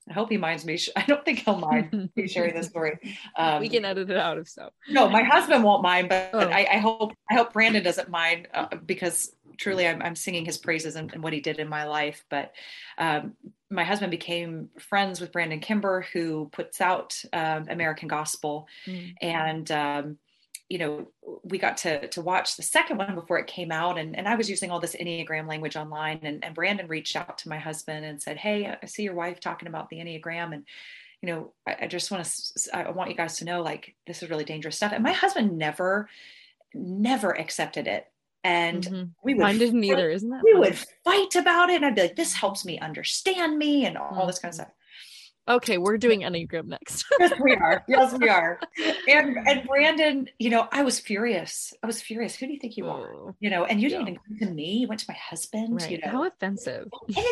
I hope he minds me. I don't think he'll mind me sharing this story. Um, we can edit it out if so. No, my husband won't mind, but, Oh. but I, I hope I hope Brandon doesn't mind uh, because truly I'm, I'm singing his praises and, and what he did in my life. But um, my husband became friends with Brandon Kimber, who puts out um, American Gospel, mm. and um, you know, we got to to watch the second one before it came out, and, and I was using all this Enneagram language online, and, and Brandon reached out to my husband and said, "Hey, I see your wife talking about the Enneagram, and you know, I, I just want to, I want you guys to know, like, this is really dangerous stuff." And my husband never, never accepted it. And mm-hmm. we would, Mine didn't either, isn't that we funny? would fight about it. And I'd be like, this helps me understand me and all mm-hmm. this kind of stuff. Okay, we're doing Enneagram next. Yes, we are. Yes, we are. And and Brandon, you know, I was furious. I was furious. Who do you think you are? Oh, you know, and you didn't yeah. even come to me. You went to my husband. Right. You know, how offensive.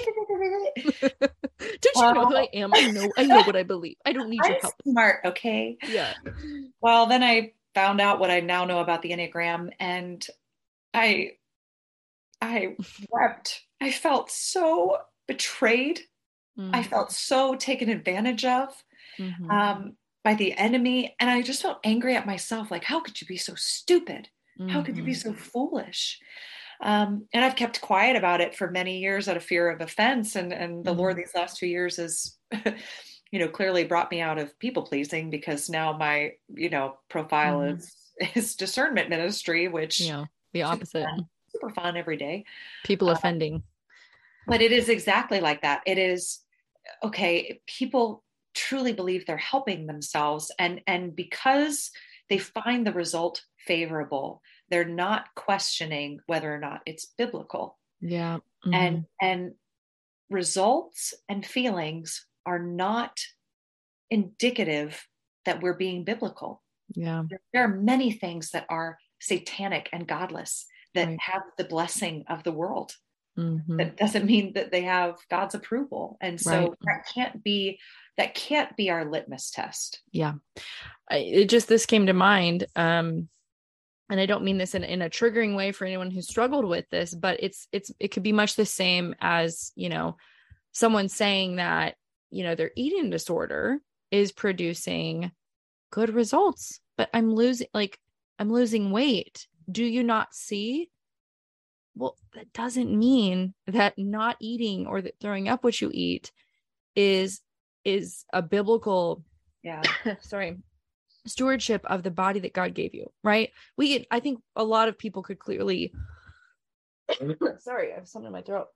Don't you know who I am? I know. I know what I believe. I don't need I'm your help. Smart, okay. Yeah. Well, then I found out what I now know about the Enneagram, and I, I wept. I felt so betrayed. Mm-hmm. I felt so taken advantage of mm-hmm. um, by the enemy. And I just felt angry at myself. Like, how could you be so stupid? Mm-hmm. How could you be so foolish? Um, and I've kept quiet about it for many years out of fear of offense. And, and the mm-hmm. Lord these last two years has, you know, clearly brought me out of people pleasing, because now my, you know, profile mm-hmm. is, is discernment ministry, which yeah, the opposite. Super fun, super fun every day. People um, offending. But it is exactly like that. It is, okay, people truly believe they're helping themselves. And, and because they find the result favorable, they're not questioning whether or not it's biblical. Yeah. Mm-hmm. And, and results and feelings are not indicative that we're being biblical. Yeah. There, there are many things that are satanic and godless that right. have the blessing of the world. Mm-hmm. That doesn't mean that they have God's approval. And so right. that can't be, that can't be our litmus test. Yeah. I, it just, this came to mind. Um, and I don't mean this in, in a triggering way for anyone who struggled with this, but it's, it's, it could be much the same as, you know, someone saying that, you know, their eating disorder is producing good results, but I'm losing, like, I'm losing weight. Do you not see? Well, that doesn't mean that not eating or that throwing up what you eat is, is a biblical, yeah, sorry, stewardship of the body that God gave you. Right. We, I think a lot of people could clearly, sorry, I have something in my throat.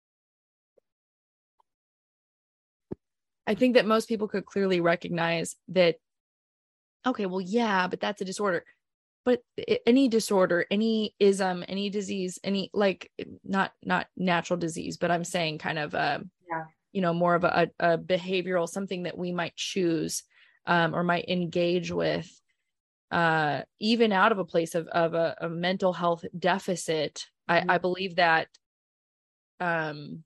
I think that most people could clearly recognize that, okay, well, yeah, but that's a disorder. But any disorder, any ism, any disease, any like not not natural disease, but I'm saying kind of a, yeah. you know, more of a, a behavioral, something that we might choose um, or might engage with, uh, even out of a place of of a, a mental health deficit. Mm-hmm. I, I believe that um,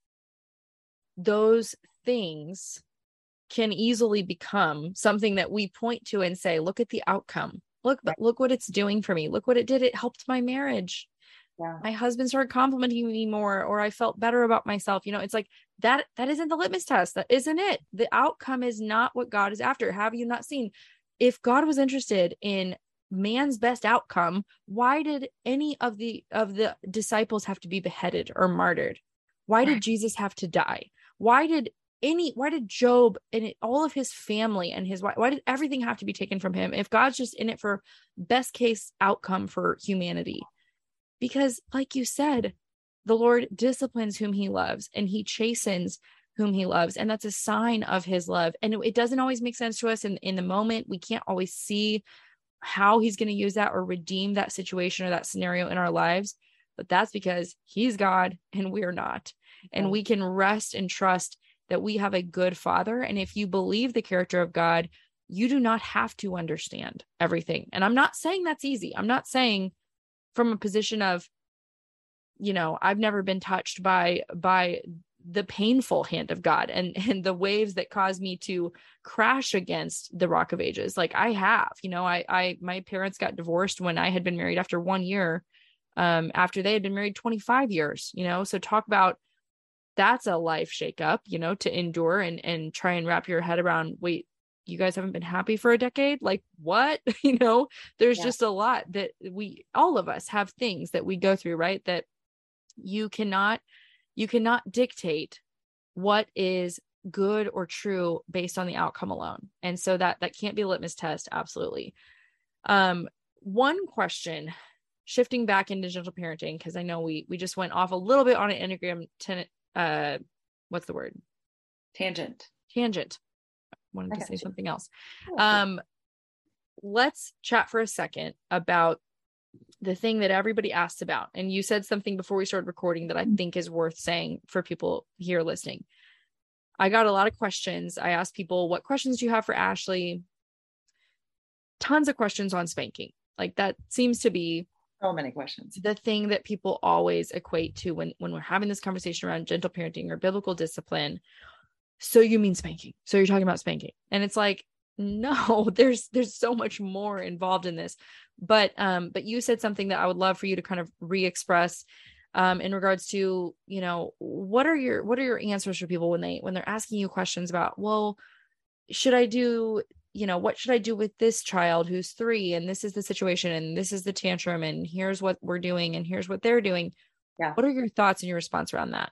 those things can easily become something that we point to and say, "Look at the outcome. Look, but look what it's doing for me. Look what it did. It helped my marriage. Yeah. My husband started complimenting me more, or I felt better about myself." You know, it's like that, that isn't the litmus test. That isn't it. The outcome is not what God is after. Have you not seen? If God was interested in man's best outcome, why did any of the, of the disciples have to be beheaded or martyred? Why did Jesus have to die? Why did any, why did Job and it, all of his family and his wife, why did everything have to be taken from him? If God's just in it for best case outcome for humanity, because like you said, the Lord disciplines whom he loves and he chastens whom he loves. And that's a sign of his love. And it, it doesn't always make sense to us in, in the moment. We can't always see how he's going to use that or redeem that situation or that scenario in our lives. But that's because he's God and we're not. And we can rest and trust that we have a good father. And if you believe the character of God, you do not have to understand everything. And I'm not saying that's easy. I'm not saying from a position of, you know, I've never been touched by, by the painful hand of God and, and the waves that caused me to crash against the Rock of Ages. Like I have, you know, I, I, my parents got divorced when I had been married after one year, um, after they had been married twenty-five years, you know, so talk about that's a life shakeup, you know, to endure and, and try and wrap your head around, wait, you guys haven't been happy for a decade? Like what? You know, there's Yeah. just a lot that we, all of us have things that we go through, right? That you cannot, you cannot dictate what is good or true based on the outcome alone. And so that, that can't be a litmus test. Absolutely. Um, one question, shifting back into gentle parenting, because I know we, we just went off a little bit on an Enneagram ten, uh, what's the word? Tangent. Tangent. Wanted I to say you. something else. Oh, Um, let's chat for a second about the thing that everybody asks about. And you said something before we started recording that I think is worth saying for people here listening. I got a lot of questions. I asked people, what questions do you have for Ashley? Tons of questions on spanking. Like that seems to be so many questions. The thing that people always equate to when, when we're having this conversation around gentle parenting or biblical discipline. So you mean spanking? So you're talking about spanking. And it's like, no, there's, there's so much more involved in this. But, um, but you said something that I would love for you to kind of re-express, um, in regards to, you know, what are your, what are your answers for people when they, when they're asking you questions about, well, should I do, you know, what should I do with this child who's three and this is the situation and this is the tantrum and here's what we're doing and here's what they're doing. Yeah. What are your thoughts and your response around that?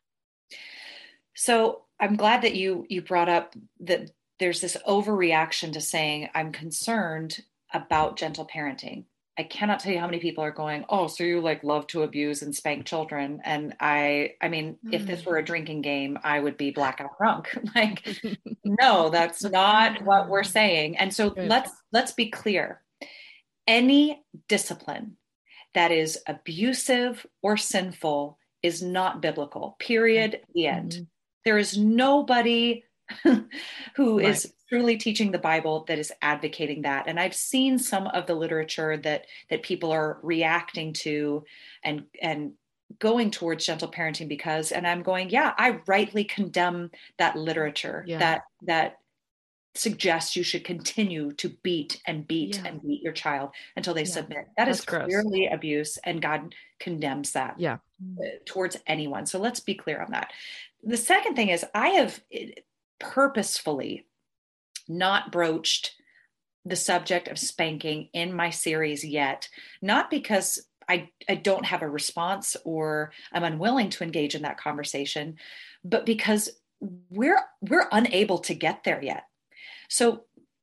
So I'm glad that you, you brought up that there's this overreaction to saying, I'm concerned about gentle parenting. I cannot tell you how many people are going, oh, so you like love to abuse and spank children. And I, I mean, mm. if this were a drinking game, I would be blackout drunk. Like, no, that's not what we're saying. And so Good. let's, let's be clear. Any discipline that is abusive or sinful is not biblical, period, the end. Mm-hmm. There is nobody who right. is truly teaching the Bible that is advocating that. And I've seen some of the literature that that people are reacting to and and going towards gentle parenting because, and I'm going, yeah, I rightly condemn that literature yeah. that that suggests you should continue to beat and beat yeah. and beat your child until they yeah. submit. That That's is clearly gross. Abuse, and God condemns that yeah. towards anyone. So let's be clear on that. The second thing is I have purposefully not broached the subject of spanking in my series yet, not because I, I don't have a response or I'm unwilling to engage in that conversation, but because we're we're unable to get there yet. So,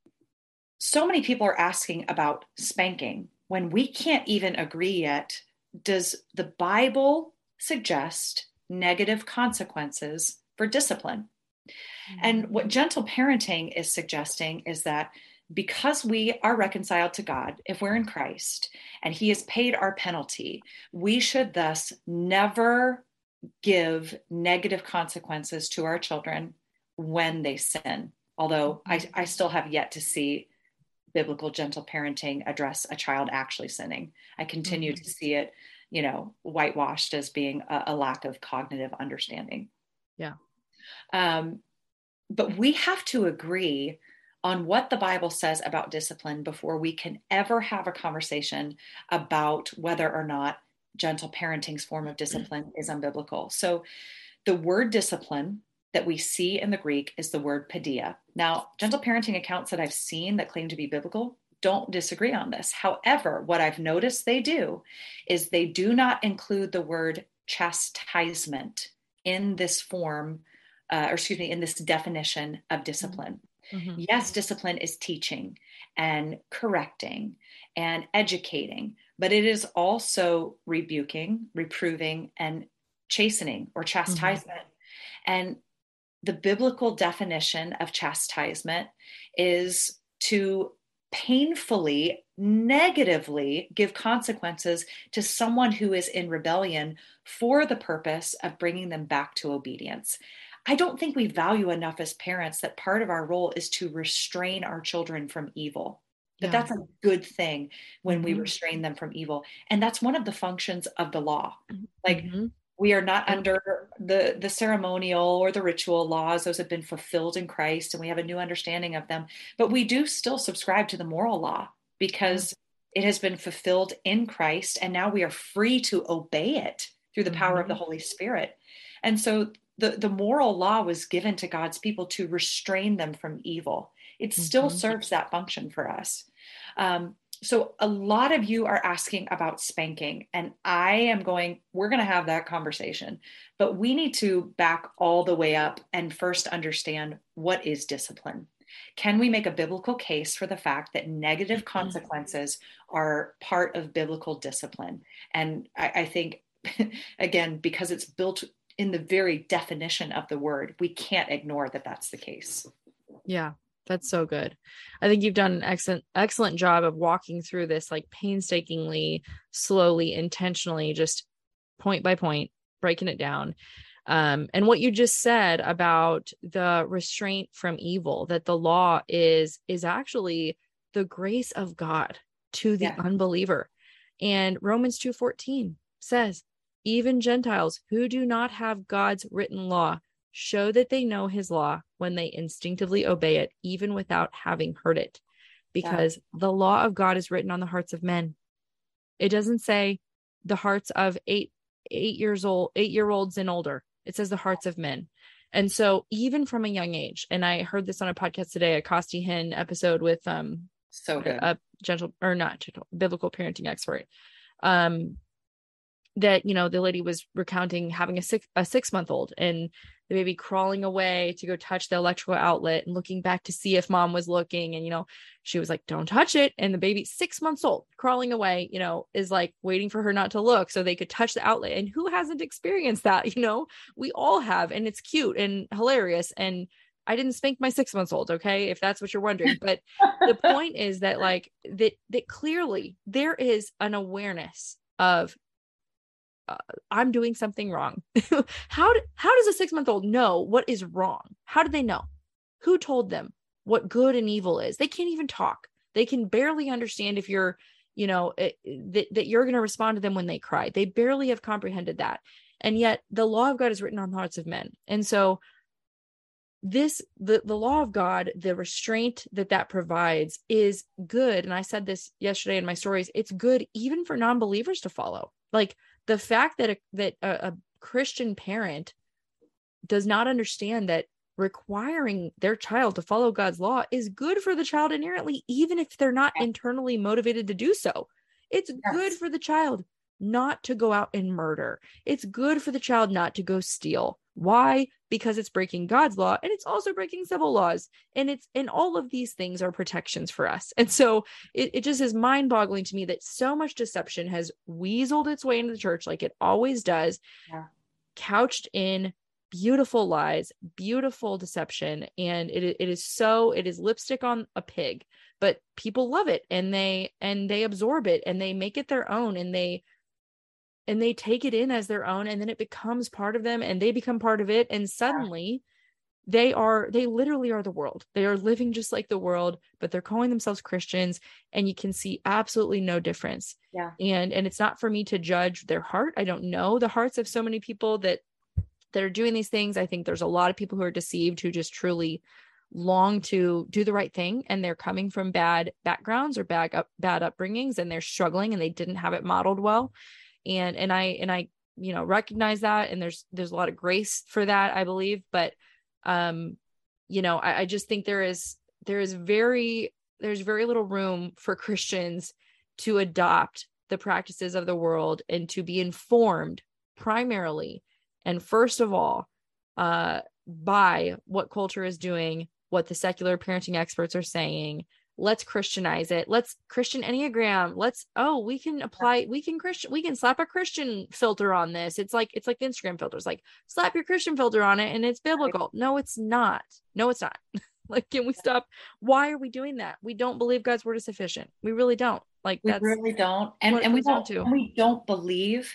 so many people are asking about spanking when we can't even agree yet. Does the Bible suggest negative consequences for discipline? And what gentle parenting is suggesting is that because we are reconciled to God, if we're in Christ, and He has paid our penalty, we should thus never give negative consequences to our children when they sin. Although I, I still have yet to see biblical gentle parenting address a child actually sinning. I continue mm-hmm. to see it, you know, whitewashed as being a, a lack of cognitive understanding. Yeah. Um, but we have to agree on what the Bible says about discipline before we can ever have a conversation about whether or not gentle parenting's form of discipline is unbiblical. So the word discipline that we see in the Greek is the word paideia. Now, gentle parenting accounts that I've seen that claim to be biblical don't disagree on this. However, what I've noticed they do is they do not include the word chastisement in this form, uh, or excuse me, in this definition of discipline. Mm-hmm. Yes, discipline is teaching and correcting and educating, but it is also rebuking, reproving, and chastening or chastisement. Mm-hmm. And the biblical definition of chastisement is to painfully, negatively give consequences to someone who is in rebellion for the purpose of bringing them back to obedience. I don't think we value enough as parents that part of our role is to restrain our children from evil. That yeah. that's a good thing when mm-hmm. we restrain them from evil. And that's one of the functions of the law. Like, mm-hmm. we are not under the, the ceremonial or the ritual laws. Those have been fulfilled in Christ and we have a new understanding of them. But we do still subscribe to the moral law because mm-hmm. it has been fulfilled in Christ. And now we are free to obey it through the power mm-hmm. of the Holy Spirit. And so the, the moral law was given to God's people to restrain them from evil. It still Mm-hmm. serves that function for us. Um, so a lot of you are asking about spanking, and I am going, we're going to have that conversation, but we need to back all the way up and first understand what is discipline. Can we make a biblical case for the fact that negative consequences are part of biblical discipline? And I, I think, again, because it's built in the very definition of the word, we can't ignore that that's the case. Yeah, that's so good. I think you've done an excellent, excellent job of walking through this, like painstakingly, slowly, intentionally, just point by point, breaking it down. Um, and what you just said about the restraint from evil, that the law is, is actually the grace of God to the Yeah. unbeliever. And Romans two fourteen says, even Gentiles who do not have God's written law show that they know his law when they instinctively obey it, even without having heard it, because yeah. the law of God is written on the hearts of men. It doesn't say the hearts of eight, eight years old, eight year olds and older. It says the hearts of men. And so even from a young age, and I heard this on a podcast today, a Costi Hinn episode with um so good. a, a gentle or not gentle biblical parenting expert. Um, that, you know, the lady was recounting having a six, a six month old and the baby crawling away to go touch the electrical outlet and looking back to see if mom was looking. And, you know, she was like, don't touch it. And the baby six months old crawling away, you know, is like waiting for her not to look so they could touch the outlet. And who hasn't experienced that? You know, we all have, and it's cute and hilarious. And I didn't spank my six months old. Okay. If that's what you're wondering, but the point is that like that, that clearly there is an awareness of, Uh, I'm doing something wrong. how do, how does a six month old know what is wrong? How do they know? Who told them what good and evil is? They can't even talk. They can barely understand if you're, you know, it, that, that you're going to respond to them when they cry. They barely have comprehended that. And yet the law of God is written on the hearts of men. And so this, the, the law of God, the restraint that that provides is good. And I said this yesterday in my stories, it's good even for non-believers to follow. Like, the fact that a, that a, a Christian parent does not understand that requiring their child to follow God's law is good for the child inherently, even if they're not internally motivated to do so. It's yes. good for the child not to go out and murder. It's good for the child not to go steal. Why? Because it's breaking God's law, and it's also breaking civil laws. And it's, and all of these things are protections for us. And so it, it just is mind boggling to me that so much deception has weaseled its way into the church, like it always does, yeah. couched in beautiful lies, beautiful deception. And it, it is so, it is lipstick on a pig, but people love it, and they, and they absorb it, and they make it their own, and they, and they take it in as their own, and then it becomes part of them, and they become part of it. And suddenly they are, they literally are the world. They are living just like the world, but they're calling themselves Christians, and you can see absolutely no difference. Yeah. And, and it's not for me to judge their heart. I don't know the hearts of so many people that, that are doing these things. I think there's a lot of people who are deceived, who just truly long to do the right thing, and they're coming from bad backgrounds or bad up, bad upbringings, and they're struggling, and they didn't have it modeled well. And, and I, and I, you know, recognize that. And there's, there's a lot of grace for that, I believe. But, um, you know, I, I just think there is, there is very, there's very little room for Christians to adopt the practices of the world and to be informed primarily, and first of all, uh, by what culture is doing, what the secular parenting experts are saying. Let's Christianize it. Let's Christian Enneagram. Let's, oh, we can apply, we can Christian, we can slap a Christian filter on this. It's like, it's like the Instagram filters, like slap your Christian filter on it and it's biblical. No, it's not. No, it's not. Like, can we stop? Why are we doing that? We don't believe God's word is sufficient. We really don't. Like, we that's really don't. And, and we don't, and we don't believe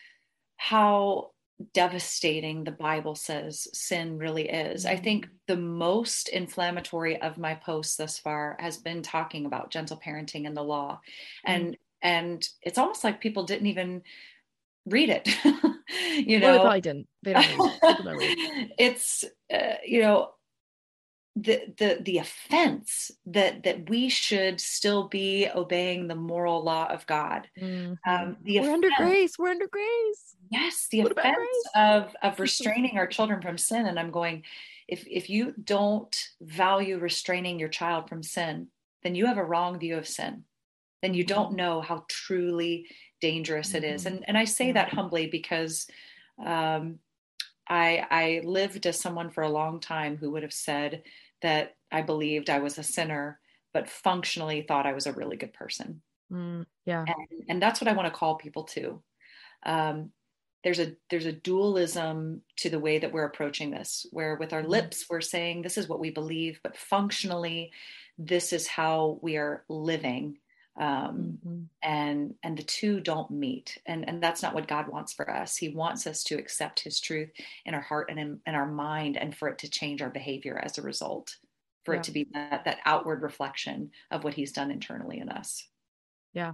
how devastating the Bible says sin really is. Mm-hmm. I think the most inflammatory of my posts thus far has been talking about gentle parenting and the law. Mm-hmm. And and it's almost like people didn't even read it. you know, well, they probably didn't. They don't read it. People don't read it. It's uh, you know, the the the offense that that we should still be obeying the moral law of God. Mm-hmm. Um, the We're under offense, grace. We're under grace. yes, the What about offense grace? of of restraining our children from sin. And I'm going, if if you don't value restraining your child from sin, then you have a wrong view of sin. Then you don't Mm-hmm. know how truly dangerous it is. Mm-hmm. And and I say Yeah. that humbly because um, I I lived as someone for a long time who would have said that I believed I was a sinner, but functionally thought I was a really good person. Mm, yeah. And and that's what I want to call people to. Um, there's a there's a dualism to the way that we're approaching this, where with our Mm-hmm. lips we're saying this is what we believe, but functionally this is how we are living. Um, Mm-hmm. and and the two don't meet, and and that's not what God wants for us. He wants us to accept His truth in our heart and in, in our mind, and for it to change our behavior as a result, for it Yeah. to be that that outward reflection of what He's done internally in us. Yeah.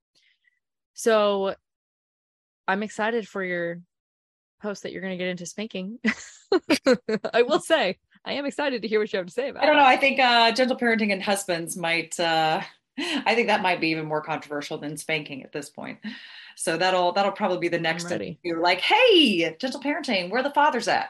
So I'm excited for your post that you're going to get into spanking. I will say, I am excited to hear what you have to say I about don't it. know. I think uh, gentle parenting and husbands might. Uh, I think that might be even more controversial than spanking at this point. So that'll that'll probably be the I'm next ready. interview. Like, hey, gentle parenting, where the fathers at?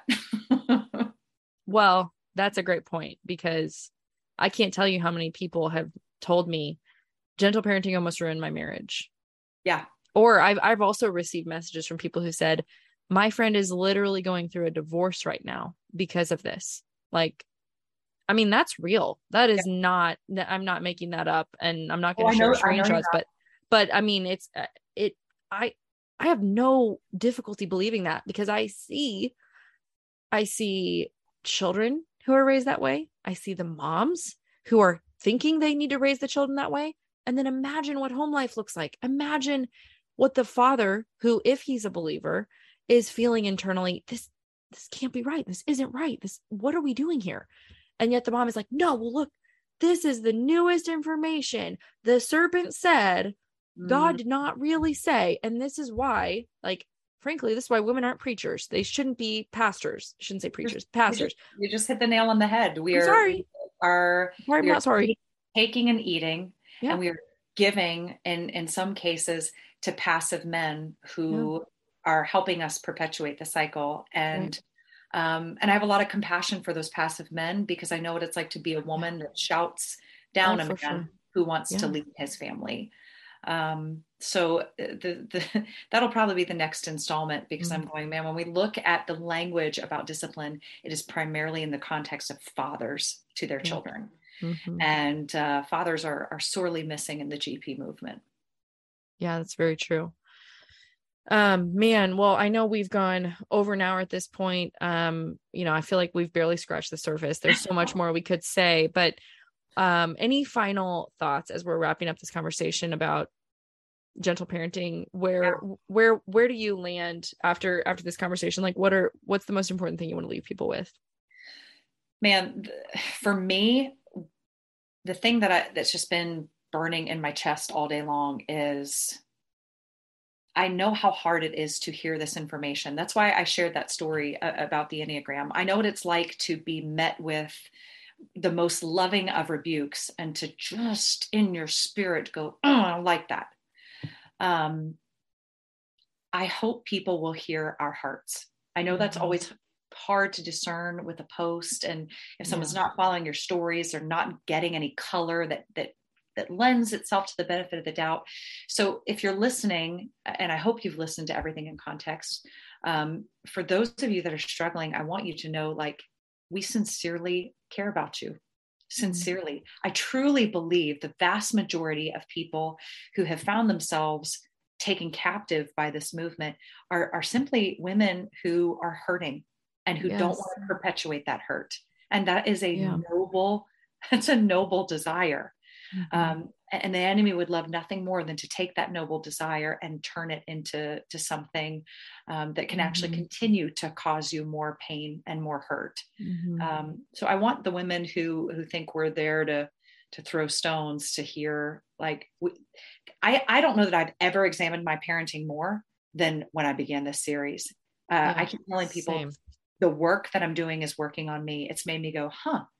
Well, that's a great point because I can't tell you how many people have told me gentle parenting almost ruined my marriage. Yeah. Or I've I've also received messages from people who said, my friend is literally going through a divorce right now because of this. Like, I mean, that's real. That Yeah. is not, I'm not making that up, and I'm not Oh, going I to share know. I know you're screenshots, not. but, but I mean, it's, uh, it, I, I have no difficulty believing that because I see, I see children who are raised that way. I see the moms who are thinking they need to raise the children that way. And then imagine what home life looks like. Imagine what the father, who, if he's a believer, is feeling internally. This, this can't be right. This isn't right. This, what are we doing here? And yet the mom is like, no, well, look, this is the newest information. The serpent said, Mm, God did not really say. And this is why, like, frankly, this is why women aren't preachers. They shouldn't be pastors. I shouldn't say just, preachers, you just pastors. you just hit the nail on the head. We I'm are we sorry. are Sorry, I'm we are not sorry. taking and eating, Yeah. and we are giving in in some cases to passive men Yeah. who are helping us perpetuate the cycle. Right. And um, and I have a lot of compassion for those passive men because I know what it's like to be a Yeah. woman that shouts Oh, down a for man sure. who wants to Yeah. lead his family. Um, so uh, the, the, that'll probably be the next installment because Mm-hmm. I'm going, man, when we look at the language about discipline, it is primarily in the context of fathers to their Yeah. children. Mm-hmm. And uh, fathers are, are sorely missing in the G P movement. Yeah, that's very true. Um, man, well, I know we've gone over an hour at this point. Um, you know, I feel like we've barely scratched the surface. There's so much more we could say, but um, any final thoughts as we're wrapping up this conversation about gentle parenting? Where, Yeah. where, where do you land after after this conversation? Like, what are what's the most important thing you want to leave people with? Man, for me, the thing that I, that's just been burning in my chest all day long is I know how hard it is to hear this information. That's why I shared that story about the Enneagram. I know what it's like to be met with the most loving of rebukes and to just in your spirit go, oh, I don't like that. Um, I hope people will hear our hearts. I know that's Mm-hmm. always hard to discern with a post. And if someone's Yeah. not following your stories, they're not getting any color that that that lends itself to the benefit of the doubt. So if you're listening, and I hope you've listened to everything in context, um, for those of you that are struggling, I want you to know, like, we sincerely care about you. Sincerely. I truly believe the vast majority of people who have found themselves taken captive by this movement are, are simply women who are hurting and who don't Yes. want to perpetuate that hurt. And that is a Yeah. noble, it's a noble desire. Mm-hmm. Um, and the enemy would love nothing more than to take that noble desire and turn it into to something um, that can Mm-hmm. actually continue to cause you more pain and more hurt. Mm-hmm. Um, so I want the women who who think we're there to to throw stones to hear, like, we, I I don't know that I've ever examined my parenting more than when I began this series. Uh, Yeah. I keep telling people Same. the work that I'm doing is working on me. It's made me go, huh,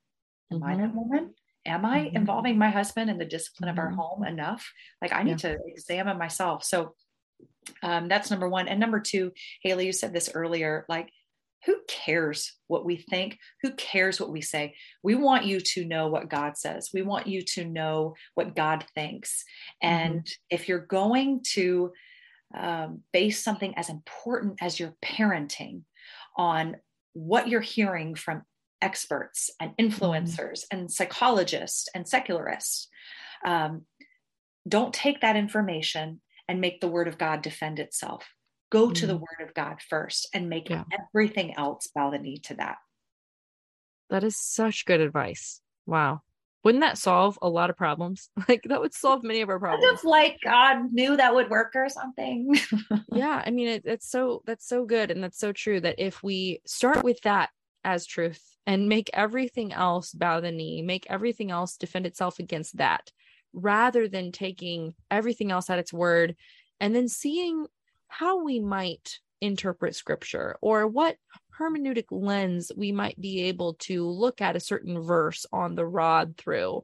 Am Mm-hmm. I that woman? Am I Mm-hmm. involving my husband in the discipline Mm-hmm. of our home enough? Like I need Yeah. to examine myself. So um, that's number one. And number two, Haley, you said this earlier, like, who cares what we think? Who cares what we say? We want you to know what God says. We want you to know what God thinks. And Mm-hmm. if you're going to um, base something as important as your parenting on what you're hearing from experts and influencers mm-hmm. and psychologists and secularists, um, don't take that information and make the word of God defend itself. Go mm-hmm. to the word of God first and make yeah. everything else bow the knee to that. That is such good advice. Wow. Wouldn't that solve a lot of problems? Like that would solve many of our problems. Kind of like God knew that would work or something. Yeah. I mean, it, it's so, that's so good. And that's so true that if we start with that as truth and make everything else bow the knee, make everything else defend itself against that, rather than taking everything else at its word and then seeing how we might interpret scripture or what hermeneutic lens we might be able to look at a certain verse on the rod through.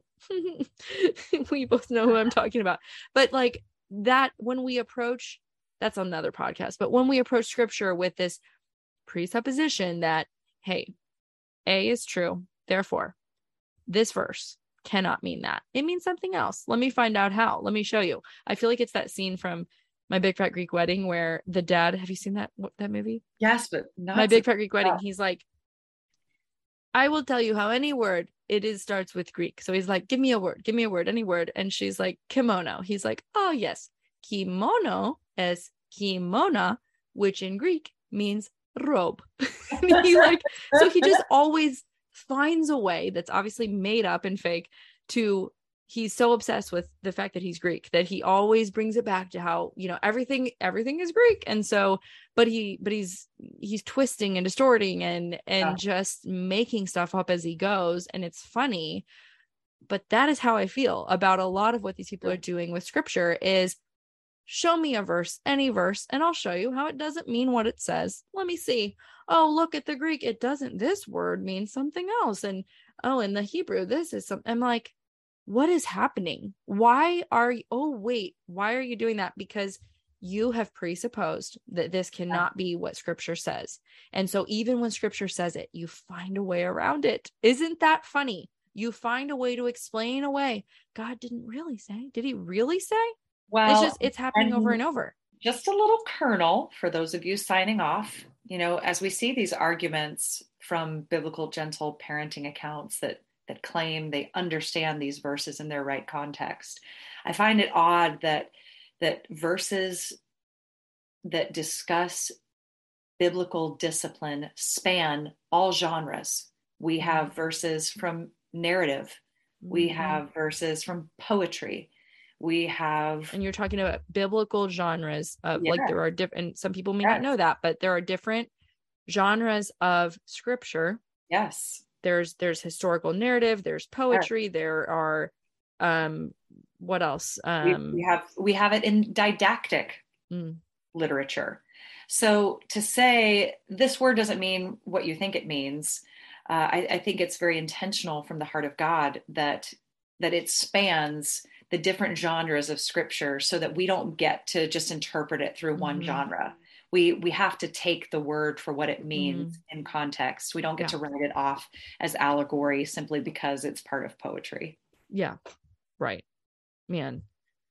We both know who I'm talking about. But like that, when we approach, that's another podcast, but when we approach scripture with this presupposition that, hey, A is true, therefore this verse cannot mean that. It means something else. Let me find out how. Let me show you. I feel like it's that scene from My Big Fat Greek Wedding where the dad, have you seen that that movie? Yes, but not My Big Fat Greek Wedding. He's like, I will tell you how any word it is starts with Greek. So he's like, give me a word, give me a word, any word. And she's like, kimono. He's like, oh yes, kimono is kimona, which in Greek means robe. He like, so he just always finds a way that's obviously made up and fake to, he's so obsessed with the fact that he's Greek that he always brings it back to how, you know, everything, everything is Greek. And so, but he, but he's, he's twisting and distorting and, and yeah. just making stuff up as he goes. And it's funny, but that is how I feel about a lot of what these people are doing with scripture is show me a verse, any verse, and I'll show you how it doesn't mean what it says. Let me see. Oh, look at the Greek. It doesn't, this word means something else. And oh, in the Hebrew, this is something. I'm like, what is happening? Why are you, oh, wait, why are you doing that? Because you have presupposed that this cannot be what scripture says. And so even when scripture says it, you find a way around it. Isn't that funny? You find a way to explain away. God didn't really say. Did he really say? Well, it's just, it's happening and over and over. Just a little kernel for those of you signing off, you know, as we see these arguments from biblical gentle parenting accounts that that claim they understand these verses in their right context. I find it odd that that verses that discuss biblical discipline span all genres. We have verses from narrative. We mm-hmm. have verses from poetry. We have, and you're talking about biblical genres of yeah. like there are different, some people may yes. not know that, but there are different genres of scripture. Yes. There's, there's historical narrative, there's poetry, yes. there are, um, what else? Um, we, we have, we have it in didactic mm. literature. So to say this word doesn't mean what you think it means, uh, I, I think it's very intentional from the heart of God that, that it spans the different genres of scripture so that we don't get to just interpret it through one mm-hmm. genre. We we have to take the word for what it means mm-hmm. in context. We don't get yeah. to write it off as allegory simply because it's part of poetry. Yeah, right. Man,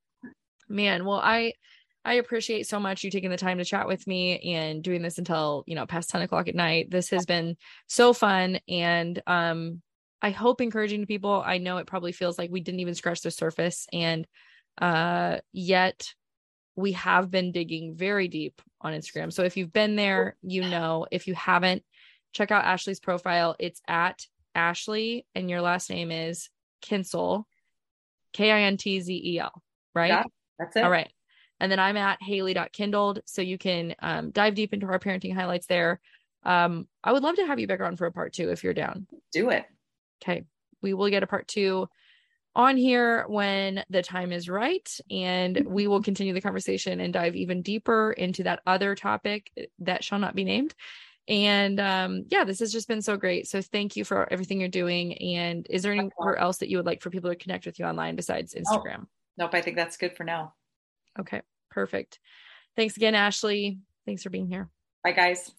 man. Well, I I appreciate so much you taking the time to chat with me and doing this until, you know, past ten o'clock at night. This has been so fun. And um, I hope encouraging to people. I know it probably feels like we didn't even scratch the surface, and uh, yet we have been digging very deep on Instagram. So if you've been there, you know, if you haven't, check out Ashley's profile. It's at Ashley, and your last name is Kinzel, K I N T Z E L, right? Yeah, that's it. All right. And then I'm at Haley.kindled. So you can um, dive deep into our parenting highlights there. Um, I would love to have you back on for a part two if you're down. Do it. Okay. We will get a part two on here when the time is right. And we will continue the conversation and dive even deeper into that other topic that shall not be named. And um, yeah, this has just been so great. So thank you for everything you're doing. And is there anywhere else that you would like for people to connect with you online besides Instagram? Nope, nope I think that's good for now. Okay, perfect. Thanks again, Ashley. Thanks for being here. Bye, guys.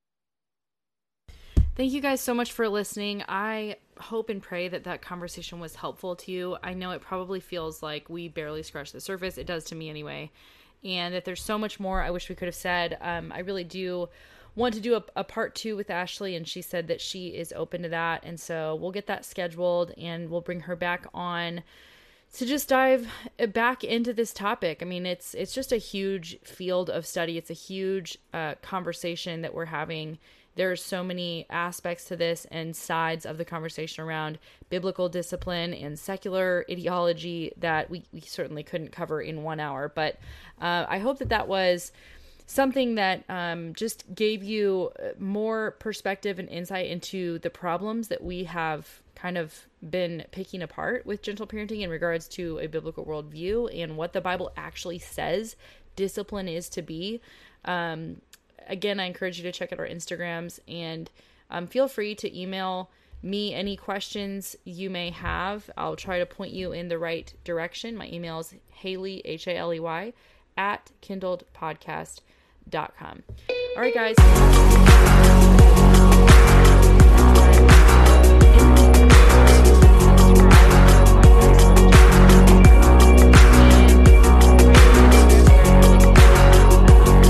Thank you guys so much for listening. I hope and pray that that conversation was helpful to you. I know it probably feels like we barely scratched the surface. It does to me anyway. And that there's so much more I wish we could have said. Um, I really do want to do a, a part two with Ashley, and she said that she is open to that. And so we'll get that scheduled and we'll bring her back on to just dive back into this topic. I mean, it's it's just a huge field of study. It's a huge uh, conversation that we're having. There's so many aspects to this and sides of the conversation around biblical discipline and secular ideology that we, we certainly couldn't cover in one hour. But uh, I hope that that was something that um, just gave you more perspective and insight into the problems that we have kind of been picking apart with gentle parenting in regards to a biblical worldview and what the Bible actually says discipline is to be. Um, again, I encourage you to check out our Instagrams, and um, feel free to email me any questions you may have. I'll try to point you in the right direction. My email is Haley, H A L E Y, at kindled podcast dot com. All right, guys.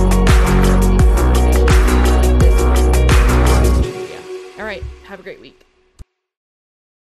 All right. Have a great week.